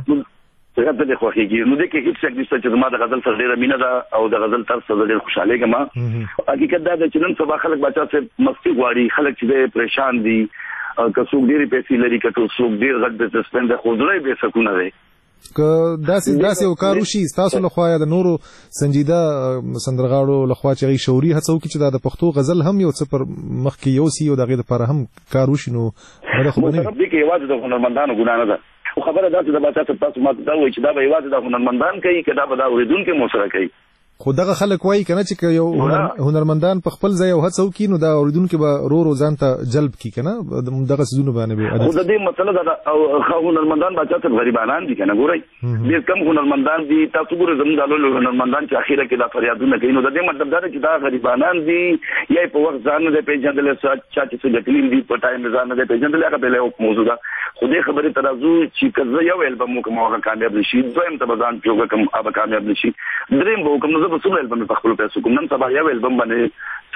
څنګه ته خوښيږي. نو د کې هیڅ څه نشته چې ما د غزل سره ډېر مینه ده او د غزل تر څه ډېر خوشاله ګم. حقیقت دا چې نن سبا خلک بچا ته مستی غواړي، خلک چې پریشان دي که څوک ډېر پیسې لري که څوک ډېر غټ بزنس مین ده خو زړه به سکون دی. که داسې یو کار وشي تاسو له خوا یا د نورو سنجیده سندرغاړو له خوا چې شعوري هڅه وکړي چې د پښتو غزل هم یو څه پر مخ کې یو سی او دغه لپاره هم کار وشي نو دا خو نه دی کې یوازې د هنرمندانو ګناه نه ده. خو خبره دا چې د بچا تاسو ما دا وایي چې دا به یوازې د هنرمندان کوي که دا به دا اوریدونکو مو سره کوي. خو دغه خلک وایي کنه چې یو هنرمندان په خپل ځای او هڅه وکړي نو دا اوریدونکو به رو ځان ته جلب کی کنه دغه سيزونه باندې به خو د دې مسله دا او هنرمندان بچا ته غریبانان دي کنه ګورئ ډېر کم هنرمندان دي. تاسو ګورئ زموږ د لوی هنرمندان چې اخیره کې دا فریادونه کوي نو د دې مطلب دا چې دا غریبانان دي یا په وخت ځان نه پیژندل چې څه ګټلین دي په ټایم ځان نه پیژندل هغه بل یو موضوع ده. خو دې خبرې ترازو چې کزه یو البم کوم هغه کامیاب نشي، دویم ته ځان پیوګه کوم هغه کامیاب نشي، دریم به کوم نو زه په څومره البم په خپل پیسو کوم نن سبا یو البم باندې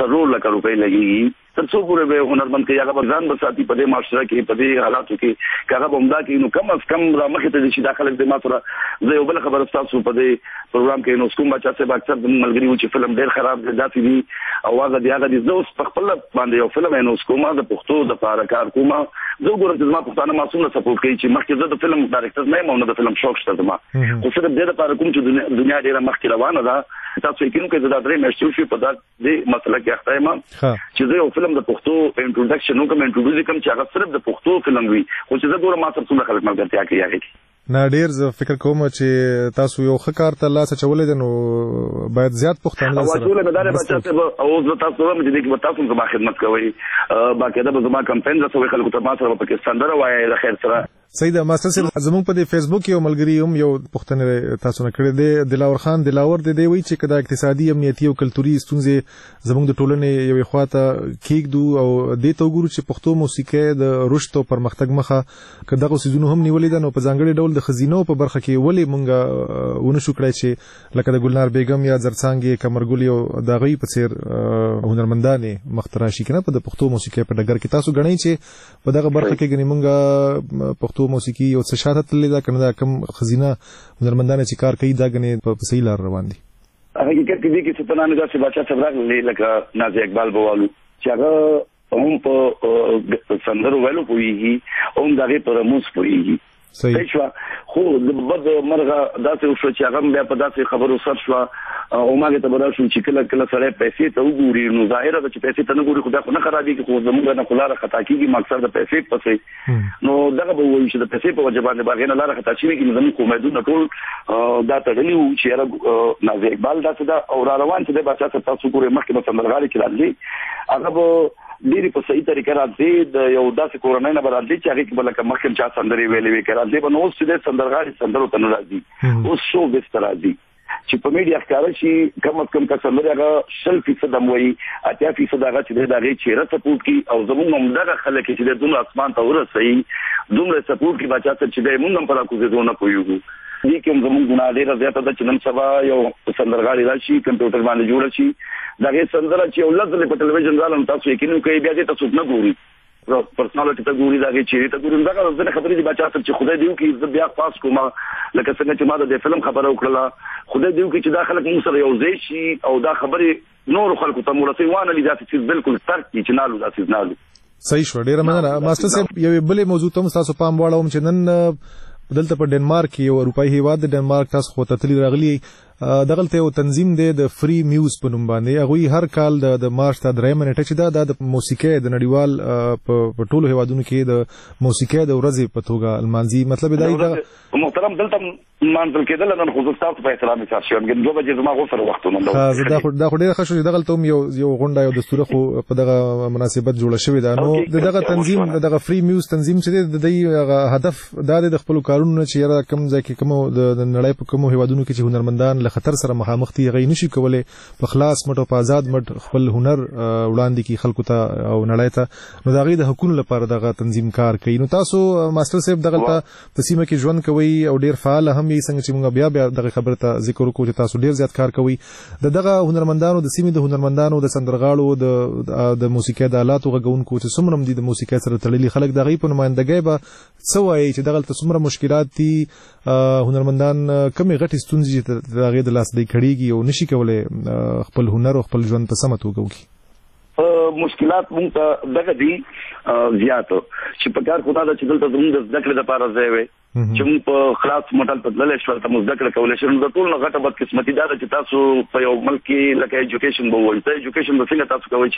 سرور لکه روپۍ لګي تر څو پورې به هنرمند کې هغه ځان بساتي په دې معاشره کې په دې حالاتو کې هغه بمدا کې نو کم از کم را مخې ته چې داخله د ماتره زه یو بل خبر تاسو په دې پروګرام کې نو کوم بچا څه اکثر د ملګری و چې فلم ډېر خراب دی داسې دي او هغه دی زه اوس په خپل باندې یو فلم نو کوم د پښتو د لپاره کار کوم زه ګورم چې ما پښتانه معصومه سپورټ کوي چې مخکې زه د فلم ډایرکټر نه یم او د فلم شوق شته ما خو صرف دې لپاره کوم چې دنیا ډېره مخکې روانه ده تاسو یې کوم کې زه د درې میاشتې شو په دې مسله کې اخته یم چې زه یو فلم د پښتو انټروډکشن نو کوم انټروډوس کوم چې هغه صرف د پښتو فلم وي خو چې زه ګورم ما سره څومره خلک ملګرتیا کوي هغه نه ډیر زه فکر کوم چې تاسو یو ښه کار ته لاس اچولې ده نو باید زیات پښتانه سره او ټول مدارې بچا او زه تاسو هم چې دې تاسو زما خدمت کوي باقاعده به زما کمپاین زه خلکو ته ما سره په کې سندره وایي د خیر سره سید ماستر صاحب زموږ په فیسبوک یو ملګری هم یو پښتنه تاسو نه کړی دی دلاور خان دلاور دی وی چې کدا اقتصادي امنیتي او کلتوري ستونزې زموږ د ټولنې یو خواته کېږدو او دې ته وګورو چې پښتو موسیقي د رشد او پرمختګ مخه کداغه سيزونو هم نیولې ده نو په ځانګړي ډول د خزینو په برخه کې ولې مونږ ونه شو کړای چې لکه د ګلنار بیگم یا زرڅانګي کمرګل یو دغه په څیر هنرمندانې مختراشي کنه په د پښتو موسیقي په ډګر کې تاسو غنئ چې په دغه برخه کې غني مونږ پښتو موسیقي او څه شاته تللی دا کنه دا کم خزینه هنرمندانه چې کار کوي دا غني په صحیح لار روان دي حقیقت کې چې څه نه دا چې بچا صبر لکه نازي اقبال بوالو چې هغه هم په سندرو ویلو پويږي او دغه پر موس پويږي صحیح شو خو د بد مرغه داسې شو چې هغه بیا په داسې خبرو سر شو او ماګه ته بدل شو چې کله سره پیسې ته وګوري نو ظاهره ده چې پیسې ته نه ګوري خو دا نه خرابي کې خو زموږ نه کولاره خطا کیږي مقصد د پیسې پسې نو دغه به وایي چې د پیسې په وجه باندې باغې نه لاره خطا شي کې زموږ کومېدو ټول دا تړلی و چې نازي اقبال داسې دا او روان چې د بچا تاسو ګوري مخکې په سندرغاړي کې راځي هغه ډیری په صحیح طریقه راځي د یو داسې کورنۍ نه راځي چې هغه کې بلکې مخکې چا سندري ویلې وی کړه دې بنو اوس چې سندرغاړي سندرو ته راځي اوس شو بستر راځي چې په میډیا ښکارا شي کم از کم که سندري هغه 100% وایي 80% هغه چې دغه چیرې سپورټ کی او زموږ هم دغه خلک چې د دوه اسمان ته ورسي دومره سپورټ کی بچا ته چې د موږ هم پر اكو زونه پویو دې کوم زموږ ګناه ډیره زیاته ده چې نن سبا یو سندرغاړي راشي کمپیوټر باندې جوړ شي دغه سندره چې ولزله په ټلویزیون ځان تاسو یې کینو کوي بیا دې تاسو نه ګوري پرسنالټی ته ګوري دغه چې ته ګورم دا غوښنه خبرې دي بچا چې خدای دیو کې بیا پاس کوم لکه څنګه چې ما د فلم خبره وکړه خدای دیو کې چې دا خلک موږ سره یو ځای شي او دا خبرې نور خلکو ته مرسي وانه لیدا چې بالکل ترک چې نالو داسې نالو صحیح شو ډیره مننه ماستر صاحب یو بلې موضوع ته تاسو پام واړوم چې نن دلته په ډنمارک یو اروپאי هیواد د ډنمارک تاسو خو ته تللی راغلی دغلته یو تنظیم دی د فری میوز په نوم باندې هغه هر کال د مارچ ته 3 منټه چې دا د موسیقي د نړیوال په ټولو هیوادونو کې د موسیقي د ورځې په توګه المانزي مطلب دا محترم دلته منځل کېدل نن خو تاسو په احترام سره شو ګن دوه بجې زما غوښتل وختونه دا خو ډېر ښه شو دغلته یو غونډه یو دستور خو په دغه مناسبت جوړه شوې ده نو دغه تنظیم دغه فری میوز تنظیم چې د دې هدف دا د خپل کارونو چې کم ځای کې کوم د نړۍ په کوم هیوادونو کې چې هنرمندان خطر سره مخامخ دي غي نشي کولای په خلاص مټ او په آزاد مټ خپل هنر وړاندې کی خلکو ته او نړۍ ته نو دا غي د حقوقو لپاره دغه تنظیم کار کوي نو تاسو ماستر صاحب دغه په سیمه کې ژوند کوي او ډیر فعال هم یې څنګه چې موږ بیا دغه خبره ته ذکر وکړو چې تاسو ډیر زیات کار کوي دغه هنرمندانو د سیمه د هنرمندانو د سندرغاړو د موسیقي د آلاتو غږونکو چې څومره دي د موسیقي سره تړلي خلک دغه په نمائندګۍ به څوایي چې دغه څومره مشکلات دي هنرمندان کمی غټي ستونزې دغه د لاس دی کړيږي او نشي کولای خپل هنر او خپل ژوند په سمه توګه وکړي مشکلات مونږ ته دغه دي زیات چې په کار خدا د چې دلته زموږ د ذکر لپاره ځای وي چې موږ په خلاص مټال په دلته شول ته موږ ذکر کولای شو د ټول غټه بد قسمتي دا چې تاسو په یو ملک کې لکه ایجوکیشن به وایي ته ایجوکیشن به څنګه تاسو کوي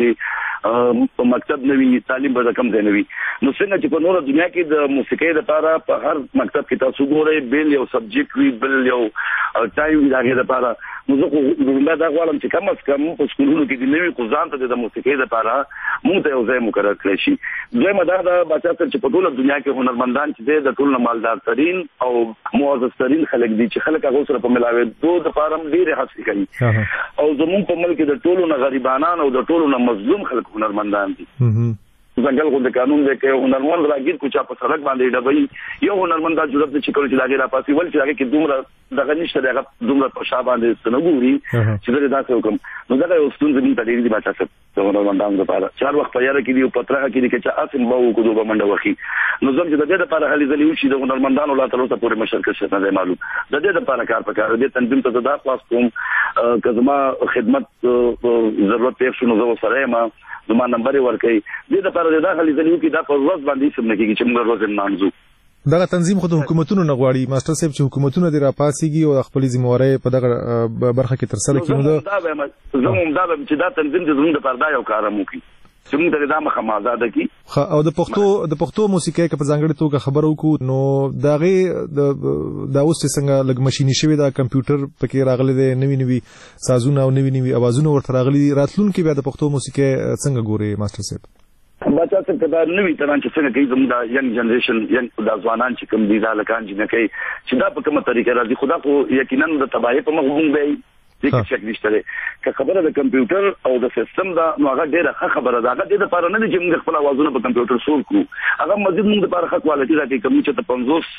چې په مکتب نوي تعلیم به کم ځای نوي نو څنګه چې په نور دنیا کې د موسیقۍ لپاره په هر مکتب کې تاسو ګورئ بل یو سبجیکټ وی بل یو ټایم دغه لپاره نو زه کومه دا غواړم چې کم از کم په سکولونو کې د نوي قزان ته د موسیقۍ لپاره موږ ته یو ځای مقرر کړی شي دوی مدار د بچا چې په ټول دنیا کې هنرمندان چې د ټول مالدار ترين او معزز ترين خلک دي چې خلک هغه سره په ملاوي دوه د فارم ډیره هڅه کوي او زموږ په ملک د ټولو نه غریبانان او د ټولو نه مظلوم خلک هنرمندان دي ځنګل غو د قانون د کې هنرمند راګیر کو چا په سړک باندې ډبې یو هنرمند د جوړت چې کول چې لاګي را پاسي ول چې هغه کې دومره دغه نشته دغه دومره په شابه باندې څنګه ګوري چې دا څه کوم نو دا یو ستونزه دي په دې بچا څه د هنرمندانو لپاره چار وخت په یاره کې دی په ترغه کې دی چې اصل به وکړو به منډه وخی نو زم چې د دې لپاره هلي ځلې وشي د هنرمندانو لا تر اوسه پورې مشرکت شته نه معلوم د دې لپاره کار پکاره دي تنظیم ته دا خلاص کوم که زما خدمت ضرورت پیښ شو نو زه سره ما زما نمبر ورکړي دې لپاره دا هلي ځلې وکړي دا په ورځ باندې سم نه کېږي چې موږ ورځ نامزو دغه تنظیم خو د حکومتونو نه غواړي ماستر صاحب چې حکومتونه د راپاسيږي او خپل ذمہواری په دغه برخه کې ترسره کړي نو زموږ دا چې دا تنظیم د زموږ د پردا یو کار مو کوي چې موږ د دامه آزاد کی او د پښتو موسیقي کې په ځانګړي توګه خبرو وکړو نو داغه د اوس څنګه لګ ماشيني شوی دا کمپیوټر پکې راغلي دي نوي سازونه او نوي اوازونه ورته راغلي راتلونکي بیا د پښتو موسیقي څنګه ګوري ماستر صاحب بچا څه کدا نوې تران چې څنګه کوي زموږ د ینګ جنریشن ینګ د ځوانان چې کوم دي دا لکان چې نه کوي چې دا په کومه طریقه راځي خدا خو یقینا د تباہي په مخ وګم دی چې شک نشته ده که خبره د کمپیوټر او د سیستم دا نو هغه ډیره ښه خبره ده هغه د لپاره نه چې موږ خپل اوازونه په کمپیوټر سول کړو هغه مزید موږ لپاره ښه کوالټي راکړي کوم چې ته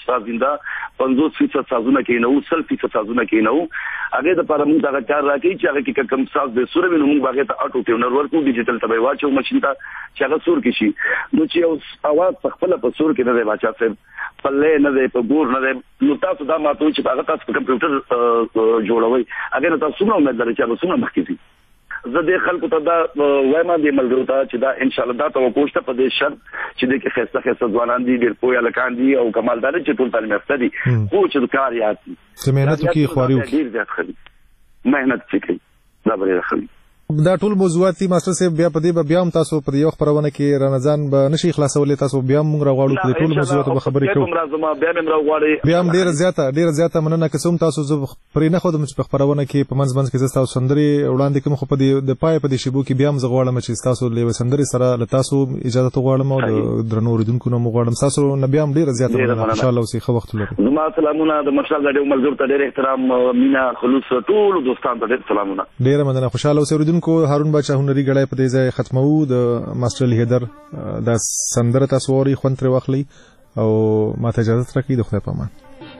50% سازونه کې نه او 100% سازونه کې نه هغه د لپاره موږ دا کار راکړي چې هغه کې کوم ساز به سور وینو موږ هغه ته اټو ټیونر ورکو ډیجیټل تبي واچو ماشين ته چې هغه سور کې شي نو چې اواز په خپل په سور کې نه دی واچا صاحب پلې نه دی په ګور نه دی نو تاسو دا ماته چې هغه تاسو په کمپیوټر جوړوي هغه تاسو نو مې درته چې سونه مخکې دي زه د خلکو ته دا وایم د ملګرو ته چې دا ان شاء الله دا توقع شته په دې شرط چې د کې خسته ځوانان دي ډېر پوهه لکان دي او کمالدار چې ټول تعلیم یافته دي خو چې کار یاد دي چې مهنت کوي خواري ډېر زیات خري مهنت کوي دا به راخلي دا ټول موضوعات ماستر صاحب بیا په دې بیا هم تاسو په یو خبرونه کې رمضان به نشي خلاصولې تاسو بیا موږ راغواړو په ټول موضوعات به خبرې کوو بیا هم ډیر زیاته مننه کوم تاسو زه پرې نه خو د خبرونه کې په منځ کې تاسو سندري وړاندې کوم خو په دې د پای په دې شیبو کې بیا هم زغواړم چې تاسو له سندري سره له تاسو اجازه غواړم او د درنو ریدونکو نو غواړم تاسو نه بیا هم ډیر زیاته مننه ان شاء الله اوسې خو وخت لري زما سلامونه د مشال د ملګرو ته ډیر احترام مینا خلوص ټول دوستانو ته ډیر سلامونه ډیر مننه خوشاله اوسې ریدونکو هارون بچا هنري غړای په دې ځای ختمو د ماستر لیدر د سندره تاسو وري خون تر واخلي او ماته اجازه راکړئ د خدای په امان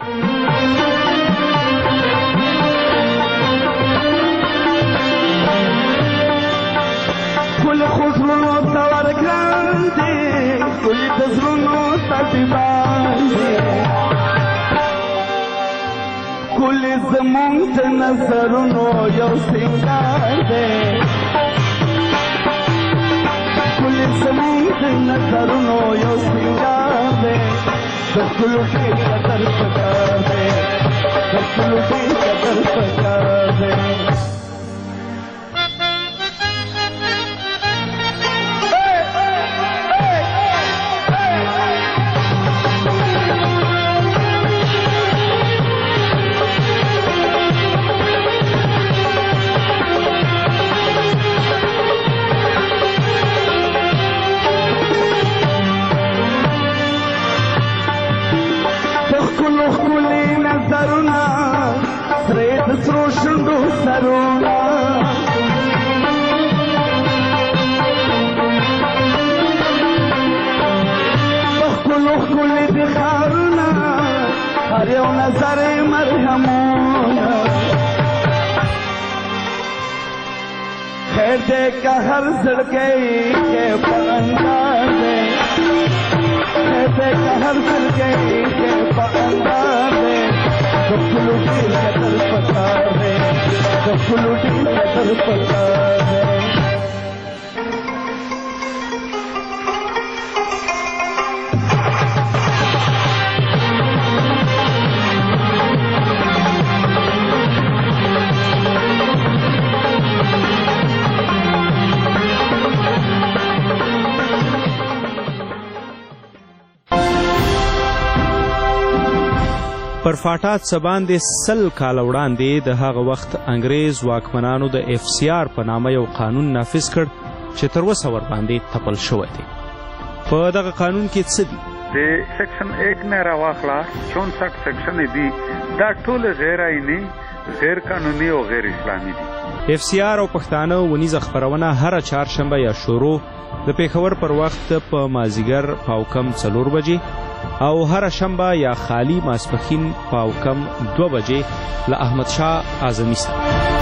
كل خسرون وطور كراندي كل تزرون وطبيباندي كل زمون تنظرون ويوسنگاندي كل زمون تنظرون ويوسنگاندي دكلو في قدر فكاندي دكلو في قدر فكاندي سرونا سرید سروشندو سرونا بخلو دی خارونا هر یو نظر مرحمونا خیر دے کا ہر زڑکئی کے پاندازے خیر دے کا ہر زڑکئی کے پاندازے دکلو دل قدر پتا ہے دکلو دل قدر پتا ہے پر فاټات سباندې سل کال وړاندې د هغه وخت انګریز واکمنانو د اف سی آر په نامه یو قانون نافذ کړ چې تر اوسه ورباندې تپل شوی دی. په دغه قانون کې څه دي؟ د سیکشن 1 نه راواخلا 64 سیکشن دي دا ټول غیر آئینی، غیر قانوني او غیر اسلامي دي. اف سی آر او پښتانه ونیزه خبرونه هر چهارشنبه یا شروع د پیښور پر وخت په مازیګر پاوکم 4 بجې او هر شنبه یا خالی ماسپخین پاوکم 2 بجې له احمد شاه اعظمي سره.